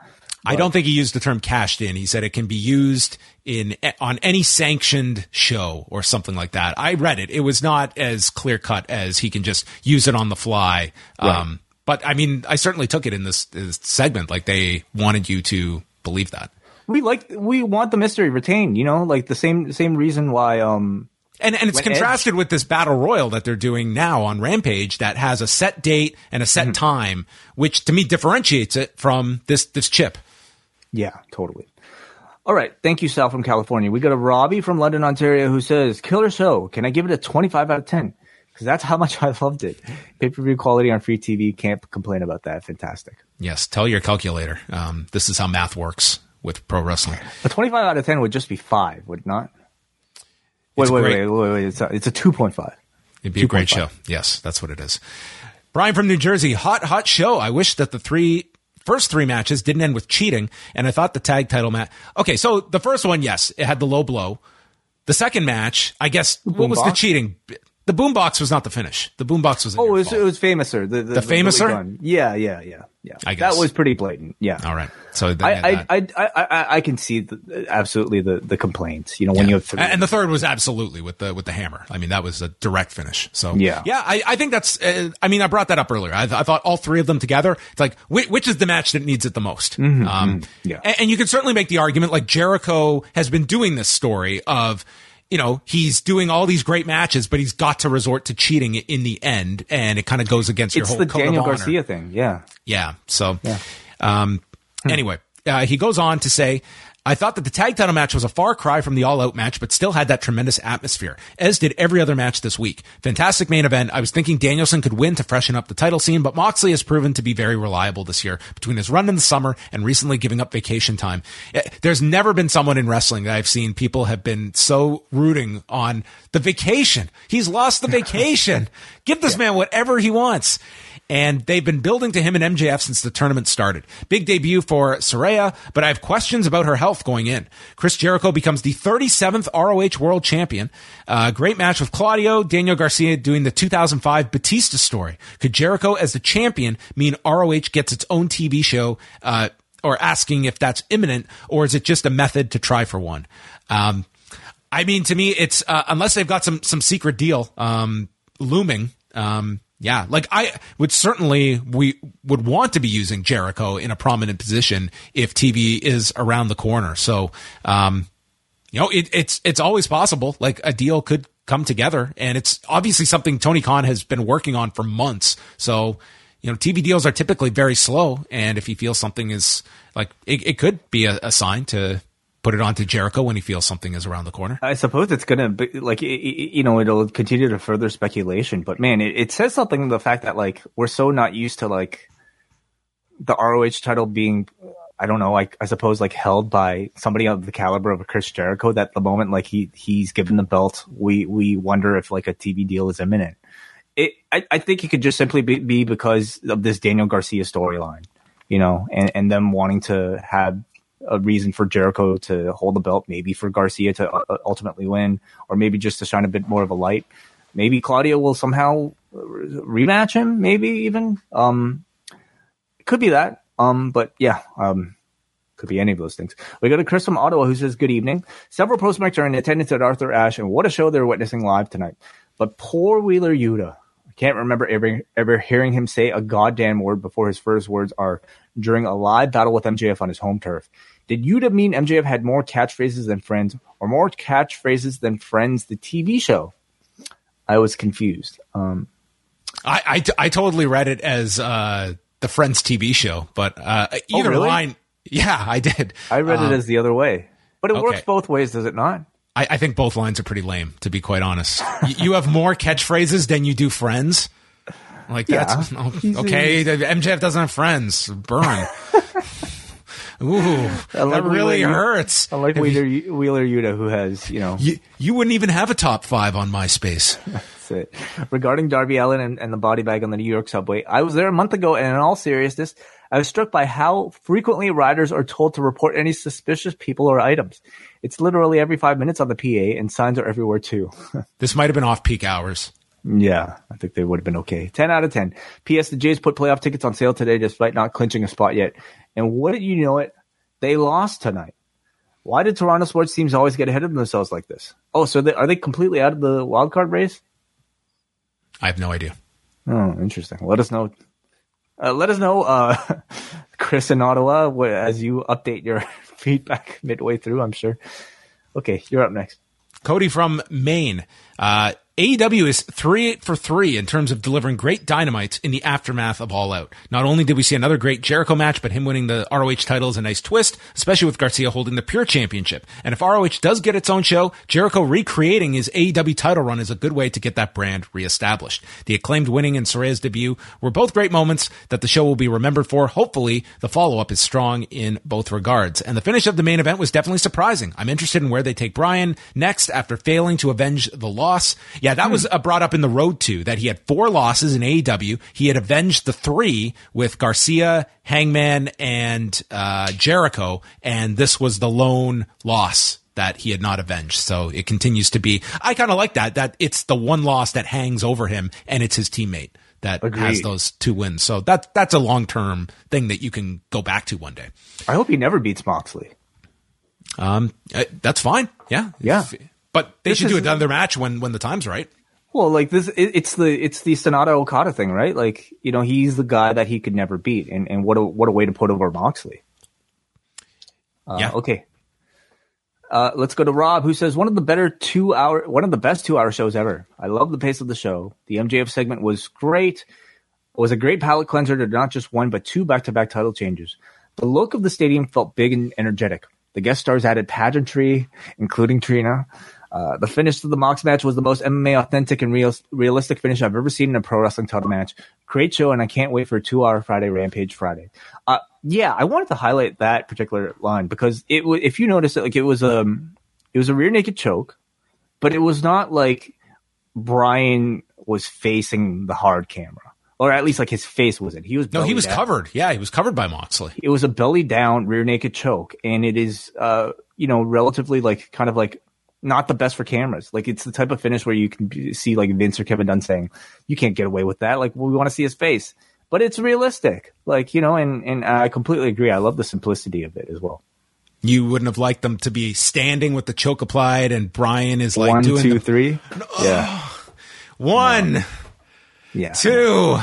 I don't think he used the term cashed in. He said it can be used in on any sanctioned show or something like that. I read it. It was not as clear cut as he can just use it on the fly. Right. Um, but I mean, I certainly took it in this, this segment. Like they wanted you to believe that. We like, we want the mystery retained, you know, like the same, same reason why, um, And and it's contrasted Edge, with this battle royal that they're doing now on Rampage that has a set date and a set mm-hmm. time, which to me differentiates it from this this chip. Yeah, totally. All right. Thank you, Sal from California. We got a Robbie from London, Ontario, who says, killer show. Can I give it a twenty-five out of ten? Because that's how much I loved it. Pay-per-view quality on free T V. Can't complain about that. Fantastic. Yes. Tell your calculator. Um, this is how math works with pro wrestling. A twenty-five out of ten would just be five, would it not? Wait, wait, wait, wait, wait. It's a, it's a two point five. It'd be a great show. Yes, that's what it is. Brian from New Jersey. Hot, hot show. I wish that the three first three matches didn't end with cheating, and I thought the tag title match. Okay, so the first one, yes, it had the low blow. The second match, I guess, what was the cheating? The boombox was not the finish. The boombox was. Oh, it was, it was Famouser. The, the, the Famouser? Yeah, yeah, yeah, yeah. I guess. That was pretty blatant. Yeah. All right. So I, I, I, I, I, I can see the, absolutely the, the complaints. You know, when yeah. you have three. And the third was absolutely with the with the hammer. I mean, that was a direct finish. So yeah, yeah. I, I think that's. Uh, I mean, I brought that up earlier. I, I thought all three of them together. It's like which, which is the match that needs it the most. Mm-hmm, um, mm-hmm. Yeah. And, and you can certainly make the argument like Jericho has been doing this story of. You know, he's doing all these great matches, but he's got to resort to cheating in the end, and it kind of goes against your it's whole the code Daniel of honor. Garcia thing. Yeah. Yeah. So, yeah. Um, hmm. anyway, uh, he goes on to say, I thought that the tag title match was a far cry from the All Out match, but still had that tremendous atmosphere, as did every other match this week. Fantastic main event. I was thinking Danielson could win to freshen up the title scene, but Moxley has proven to be very reliable this year between his run in the summer and recently giving up vacation time. There's never been someone in wrestling that I've seen people have been so rooting on the vacation. He's lost the vacation. Give this yeah. man whatever he wants. And they've been building to him and M J F since the tournament started. Big debut for Saraya, but I have questions about her health going in. Chris Jericho becomes the thirty-seventh R O H World Champion. Uh, great match with Claudio. Daniel Garcia doing the two thousand five Batista story. Could Jericho as the champion mean R O H gets its own T V show, uh, or asking if that's imminent, or is it just a method to try for one? Um, I mean, to me, it's, uh, unless they've got some, some secret deal, um, looming, um, yeah, like I would certainly, we would want to be using Jericho in a prominent position if T V is around the corner. So, um, you know, it, it's, it's always possible. Like a deal could come together, and it's obviously something Tony Khan has been working on for months. So, you know, T V deals are typically very slow. And if he feels something is like, it, it could be a, a sign to put it onto Jericho when he feels something is around the corner. I suppose it's going to be like, you know, it'll continue to further speculation, but man, it, it says something to the fact that like, we're so not used to like the R O H title being, I don't know, like, I suppose like held by somebody of the caliber of Chris Jericho, that the moment like he, he's given the belt, we, we wonder if like a T V deal is imminent. It, I, I think it could just simply be, be because of this Daniel Garcia storyline, you know, and, and them wanting to have a reason for Jericho to hold the belt, maybe for Garcia to uh, ultimately win, or maybe just to shine a bit more of a light. Maybe Claudio will somehow rematch him, maybe even. Um, it could be that. Um, but yeah, um, could be any of those things. We got a Chris from Ottawa who says, good evening. Several prospects are in attendance at Arthur Ashe, and what a show they're witnessing live tonight. But poor Wheeler Yuta. I can't remember ever, ever hearing him say a goddamn word before his first words are during a live battle with M J F on his home turf. Did Yuta mean M J F had more catchphrases than Friends, or more catchphrases than Friends, the T V show? I was confused. Um, I, I, I totally read it as uh, the Friends T V show, but uh, either oh, really? line, yeah, I did. I read um, it as the other way, but it okay. works both ways, does it not? I, I think both lines are pretty lame, to be quite honest. you, you have more catchphrases than you do Friends. Like that's yeah. okay. M J F doesn't have friends. Burn. Ooh, like that really Wheeler, hurts. I like Wheeler, you, Wheeler Yuta, who has, you know... You, you wouldn't even have a top five on MySpace. That's it. Regarding Darby Allin and, and the body bag on the New York subway, I was there a month ago, and in all seriousness, I was struck by how frequently riders are told to report any suspicious people or items. It's literally every five minutes on the P A, and signs are everywhere, too. This might have been off-peak hours. Yeah, I think they would have been okay. ten out of ten. P S. The Jays put playoff tickets on sale today despite not clinching a spot yet. And what did you know it? They lost tonight. Why did Toronto sports teams always get ahead of themselves like this? Oh, so they, are they completely out of the wild card race? I have no idea. Oh, interesting. Let us know. Uh, let us know, uh, Chris in Ottawa, wh- as you update your feedback midway through, I'm sure. Okay, you're up next. Cody from Maine. Uh, A E W is three for three in terms of delivering great dynamite in the aftermath of All Out. Not only did we see another great Jericho match, but him winning the R O H title is a nice twist, especially with Garcia holding the Pure Championship. And if R O H does get its own show, Jericho recreating his A E W title run is a good way to get that brand reestablished. The Acclaimed winning and Soraya's debut were both great moments that the show will be remembered for. Hopefully, the follow-up is strong in both regards. And the finish of the main event was definitely surprising. I'm interested in where they take Bryan next after failing to avenge the loss. Yeah, that was uh, brought up in the road too, that he had four losses in A E W. He had avenged the three with Garcia, Hangman, and uh, Jericho, and this was the lone loss that he had not avenged. So it continues to be, I kind of like that, that it's the one loss that hangs over him, and it's his teammate that Agreed. has those two wins. So that that's a long-term thing that you can go back to one day. I hope he never beats Moxley. Um, uh, that's fine. Yeah. Yeah. If, but they This should do is- another match when, when the time's right. Well, like this, it, it's the it's the Sonata Okada thing, right? Like, you know, he's the guy that he could never beat, and, and what a what a way to put over Moxley. Uh, Yeah. Okay. Uh, let's go to Rob, who says one of the better two hour, one of the best two hour shows ever. I love the pace of the show. The M J F segment was great. It was a great palate cleanser to not just one but two back to back title changes. The look of the stadium felt big and energetic. The guest stars added pageantry, including Trina. Uh, the finish to the Mox match was the most M M A authentic and real, realistic finish I've ever seen in a pro wrestling title match. Great show, and I can't wait for a two-hour Friday Rampage Friday. Uh, yeah, I wanted to highlight that particular line because it w- if you notice it, like it was um it was a rear naked choke, but it was not like Bryan was facing the hard camera, or at least like his face wasn't. He was No, he belly was down. covered. Yeah, he was covered by Moxley. It was a belly down rear naked choke, and it is uh you know relatively like kind of like not the best for cameras. Like it's the type of finish where you can be- see like Vince or Kevin Dunn saying, "You can't get away with that." Like, well, we want to see his face, but it's realistic. Like, you know, and and I completely agree. I love the simplicity of it as well. You wouldn't have liked them to be standing with the choke applied, and Bryan is like One, doing two, the, three. Yeah, one, yeah. two.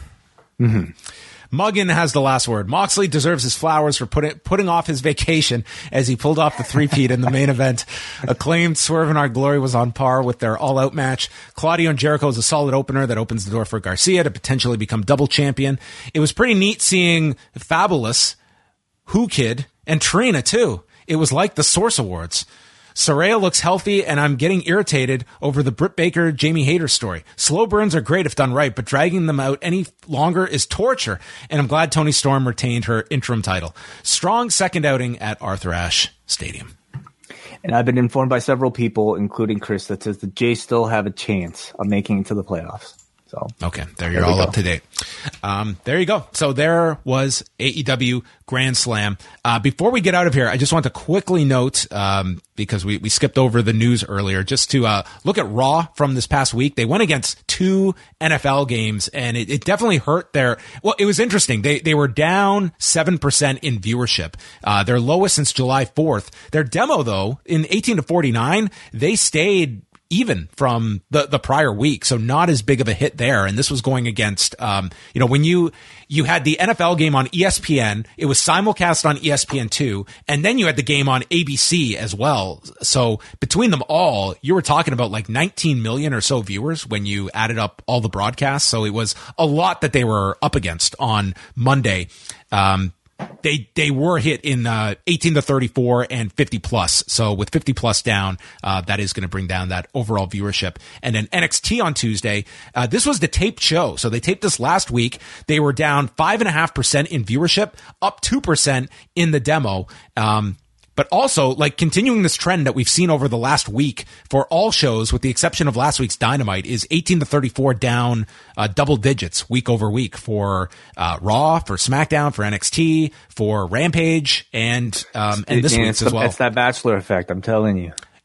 Muggin has the last word. Moxley deserves his flowers for putting putting off his vacation as he pulled off the three-peat in the main event. Acclaimed Swerve and Our Glory was on par with their all-out match. Claudio and Jericho is a solid opener that opens the door for Garcia to potentially become double champion. It was pretty neat seeing Fabulous, Who Kid, and Trina too. It was like the Source Awards. Saraya looks healthy, and I'm getting irritated over the Britt Baker, Jamie Hayter story. Slow burns are great if done right, but dragging them out any longer is torture, and I'm glad Toni Storm retained her interim title. Strong second outing at Arthur Ashe Stadium. And I've been informed by several people, including Chris, that says the Jays still have a chance of making it to the playoffs. So Okay, there you're There we all go. up to date. Um, there you go. So there was A E W Grand Slam. Uh, before we get out of here, I just want to quickly note, um, because we, we skipped over the news earlier, just to uh, look at Raw from this past week. They went against two N F L games, and it, it definitely hurt their... Well, it was interesting. They they were down seven percent in viewership. Uh, their lowest since July fourth. Their demo, though, in eighteen to forty-nine, they stayed even from the, the prior week. So not as big of a hit there. And this was going against, um, you know, when you, you had the N F L game on E S P N, it was simulcast on E S P N two, and then you had the game on A B C as well. So between them all, you were talking about like nineteen million or so viewers when you added up all the broadcasts. So it was a lot that they were up against on Monday. Um, They they were hit in uh, eighteen to thirty-four and fifty plus. So with fifty plus down, uh, that is going to bring down that overall viewership. And then N X T on Tuesday, uh, this was the taped show. So they taped this last week. They were down five and a half percent in viewership, up two percent in the demo. Um, But also, like, continuing this trend that we've seen over the last week for all shows, with the exception of last week's Dynamite, is eighteen to thirty-four down uh, double digits week over week for uh, Raw, for SmackDown, for N X T, for Rampage, and um, and this And week's it's, as the- well. it's that Bachelor effect, I'm telling you.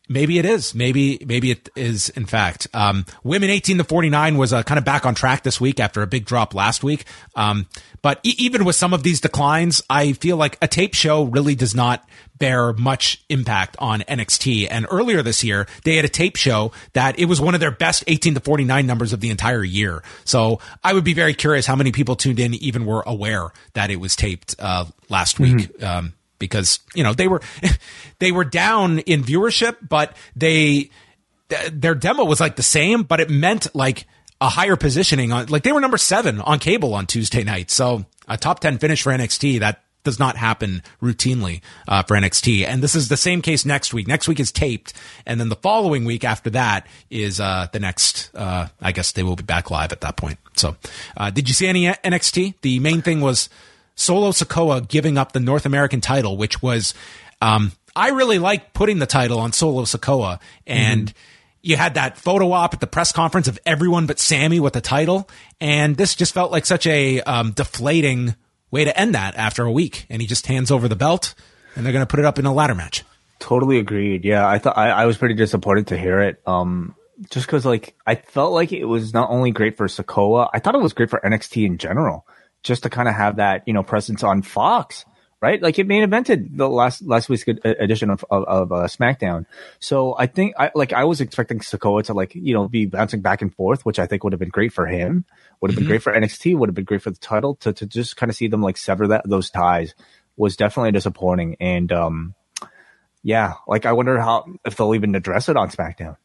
Maybe it is. Maybe maybe it is. In fact, um, women eighteen to forty-nine was uh, kind of back on track this week after a big drop last week. Um, but e- even with some of these declines, I feel like a tape show really does not bear much impact on N X T. And earlier this year, they had a tape show that it was one of their best eighteen to forty-nine numbers of the entire year. So I would be very curious how many people tuned in, even were aware that it was taped uh, last week. Mm-hmm. Um, Because, you know, they were, they were down in viewership, but they, th- their demo was like the same, but it meant like a higher positioning on, like they were number seven on cable on Tuesday night. So a top ten finish for N X T, that does not happen routinely, uh, for N X T. And this is the same case next week. Next week is taped. And then the following week after that is, uh, the next, uh, I guess they will be back live at that point. So, uh, did you see any N X T? The main thing was Solo Sikoa giving up the North American title, which was, um, I really like putting the title on Solo Sikoa. And mm-hmm. you had that photo op at the press conference of everyone but Sammy with the title. And this just felt like such a um, deflating way to end that after a week. And he just hands over the belt and they're going to put it up in a ladder match. Totally agreed. Yeah, I thought I, I was pretty disappointed to hear it. Um, just because, like, I felt like it was not only great for Sikoa, I thought it was great for N X T in general. Just to kind of have that, you know, presence on Fox, right? Like it main evented the last last week's edition of of, of uh, SmackDown. So I think, I like, I was expecting Sikoa to like, you know, be bouncing back and forth, which I think would have been great for him. Would have mm-hmm. been great for N X T. Would have been great for the title. To to just kind of see them like sever that those ties was definitely disappointing. And um, yeah, like I wonder how if they'll even address it on SmackDown.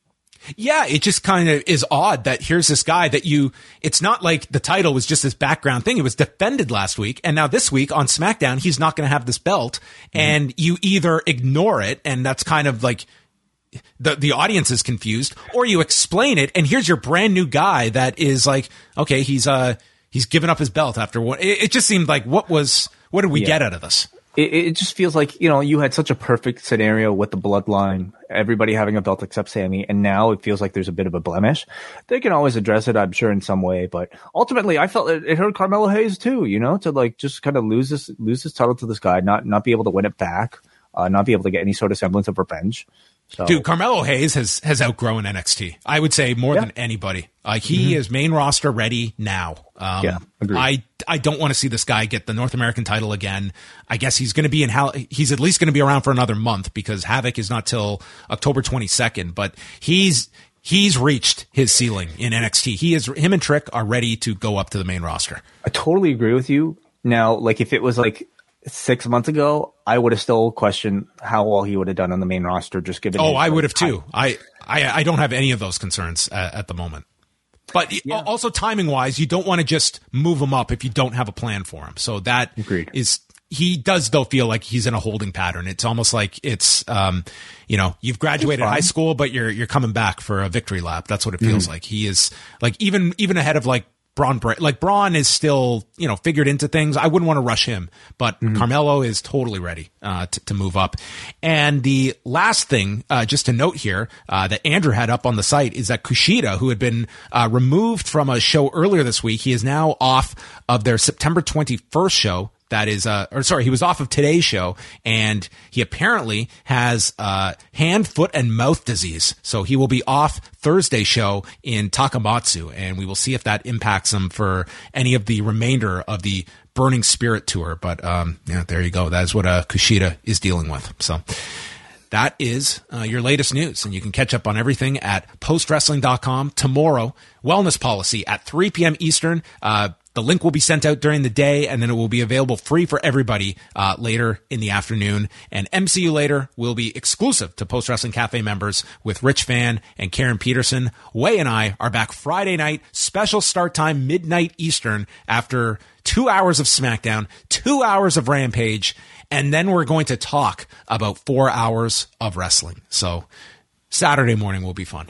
Yeah, it just kind of is odd that here's this guy that you, it's not like the title was just this background thing. It was defended last week. And now this week on SmackDown, he's not going to have this belt. Mm-hmm. And you either ignore it, and that's kind of like the, the audience is confused, or you explain it. And here's your brand new guy that is like, okay, he's, uh, he's given up his belt after one. It, it just seemed like what was, what did we yeah. get out of this? It, it just feels like, you know, you had such a perfect scenario with the bloodline, everybody having a belt except Sammy, and now it feels like there's a bit of a blemish. They can always address it, I'm sure, in some way, but ultimately I felt it, it hurt Carmelo Hayes too, you know, to like just kind of lose this, lose this title to this guy, not, not be able to win it back, uh, not be able to get any sort of semblance of revenge. So. Dude, Carmelo Hayes has, has outgrown N X T. I would say more yeah. than anybody. Like he mm-hmm. is main roster ready now. Um, yeah, agreed. I, I don't want to see this guy get the North American title again. I guess he's going to be in Hal- he's at least going to be around for another month because Havoc is not till October twenty-second, but he's, he's reached his ceiling in N X T. He is, him and Trick are ready to go up to the main roster. I totally agree with you. Now, like if it was like six months ago, I would have still questioned how well he would have done on the main roster, just given. Oh, his, I like, would have too. I, I, I don't have any of those concerns at, at the moment. But yeah. also timing wise, you don't want to just move him up if you don't have a plan for him. So that Agreed. is, he does though feel like he's in a holding pattern. It's almost like it's, um, you know, you've graduated high school, but you're, you're coming back for a victory lap. That's what it feels mm-hmm. like. He is like, even, even ahead of like, Braun, like Braun is still, you know, figured into things. I wouldn't want to rush him, but mm-hmm. Carmelo is totally ready uh, to, to move up. And the last thing, uh, just to note here, uh, that Andrew had up on the site is that Kushida, who had been uh, removed from a show earlier this week, he is now off of their September twenty-first show. That is, uh, or sorry, he was off of today's show, and he apparently has uh, hand, foot, and mouth disease. So he will be off Thursday's show in Takamatsu, and we will see if that impacts him for any of the remainder of the Burning Spirit tour. But um, yeah, there you go. That is what uh, Kushida is dealing with. So that is uh, your latest news, and you can catch up on everything at post wrestling dot com tomorrow. Wellness Policy at three p.m. Eastern. Uh, The link will be sent out during the day, and then it will be available free for everybody uh, later in the afternoon. And M C U Later will be exclusive to Post Wrestling Cafe members with Rich Fan and Karen Peterson. Way and I are back Friday night, special start time, midnight Eastern, after two hours of SmackDown, two hours of Rampage, and then we're going to talk about four hours of wrestling. So Saturday morning will be fun.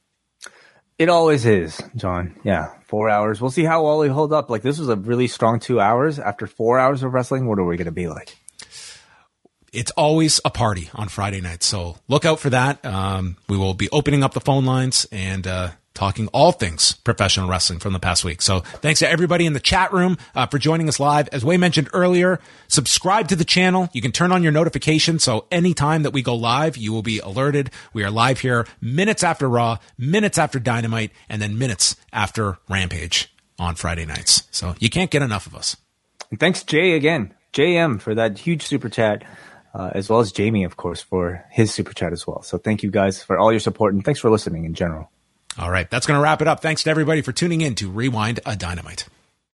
It always is, John. Yeah, four hours. We'll see how well we hold up. Like, this was a really strong two hours. After four hours of wrestling, what are we going to be like? It's always a party on Friday night, so look out for that. Um, we will be opening up the phone lines, and uh, talking all things professional wrestling from the past week. So thanks to everybody in the chat room uh, for joining us live. As Wai mentioned earlier, subscribe to the channel. You can turn on your notifications, so anytime that we go live, you will be alerted. We are live here minutes after Raw, minutes after Dynamite, and then minutes after Rampage on Friday nights. So you can't get enough of us. And thanks, Jay, again, J M, for that huge super chat, uh, as well as Jamie, of course, for his super chat as well. So thank you guys for all your support, and thanks for listening in general. All right, that's going to wrap it up. Thanks to everybody for tuning in to Rewind a Dynamite.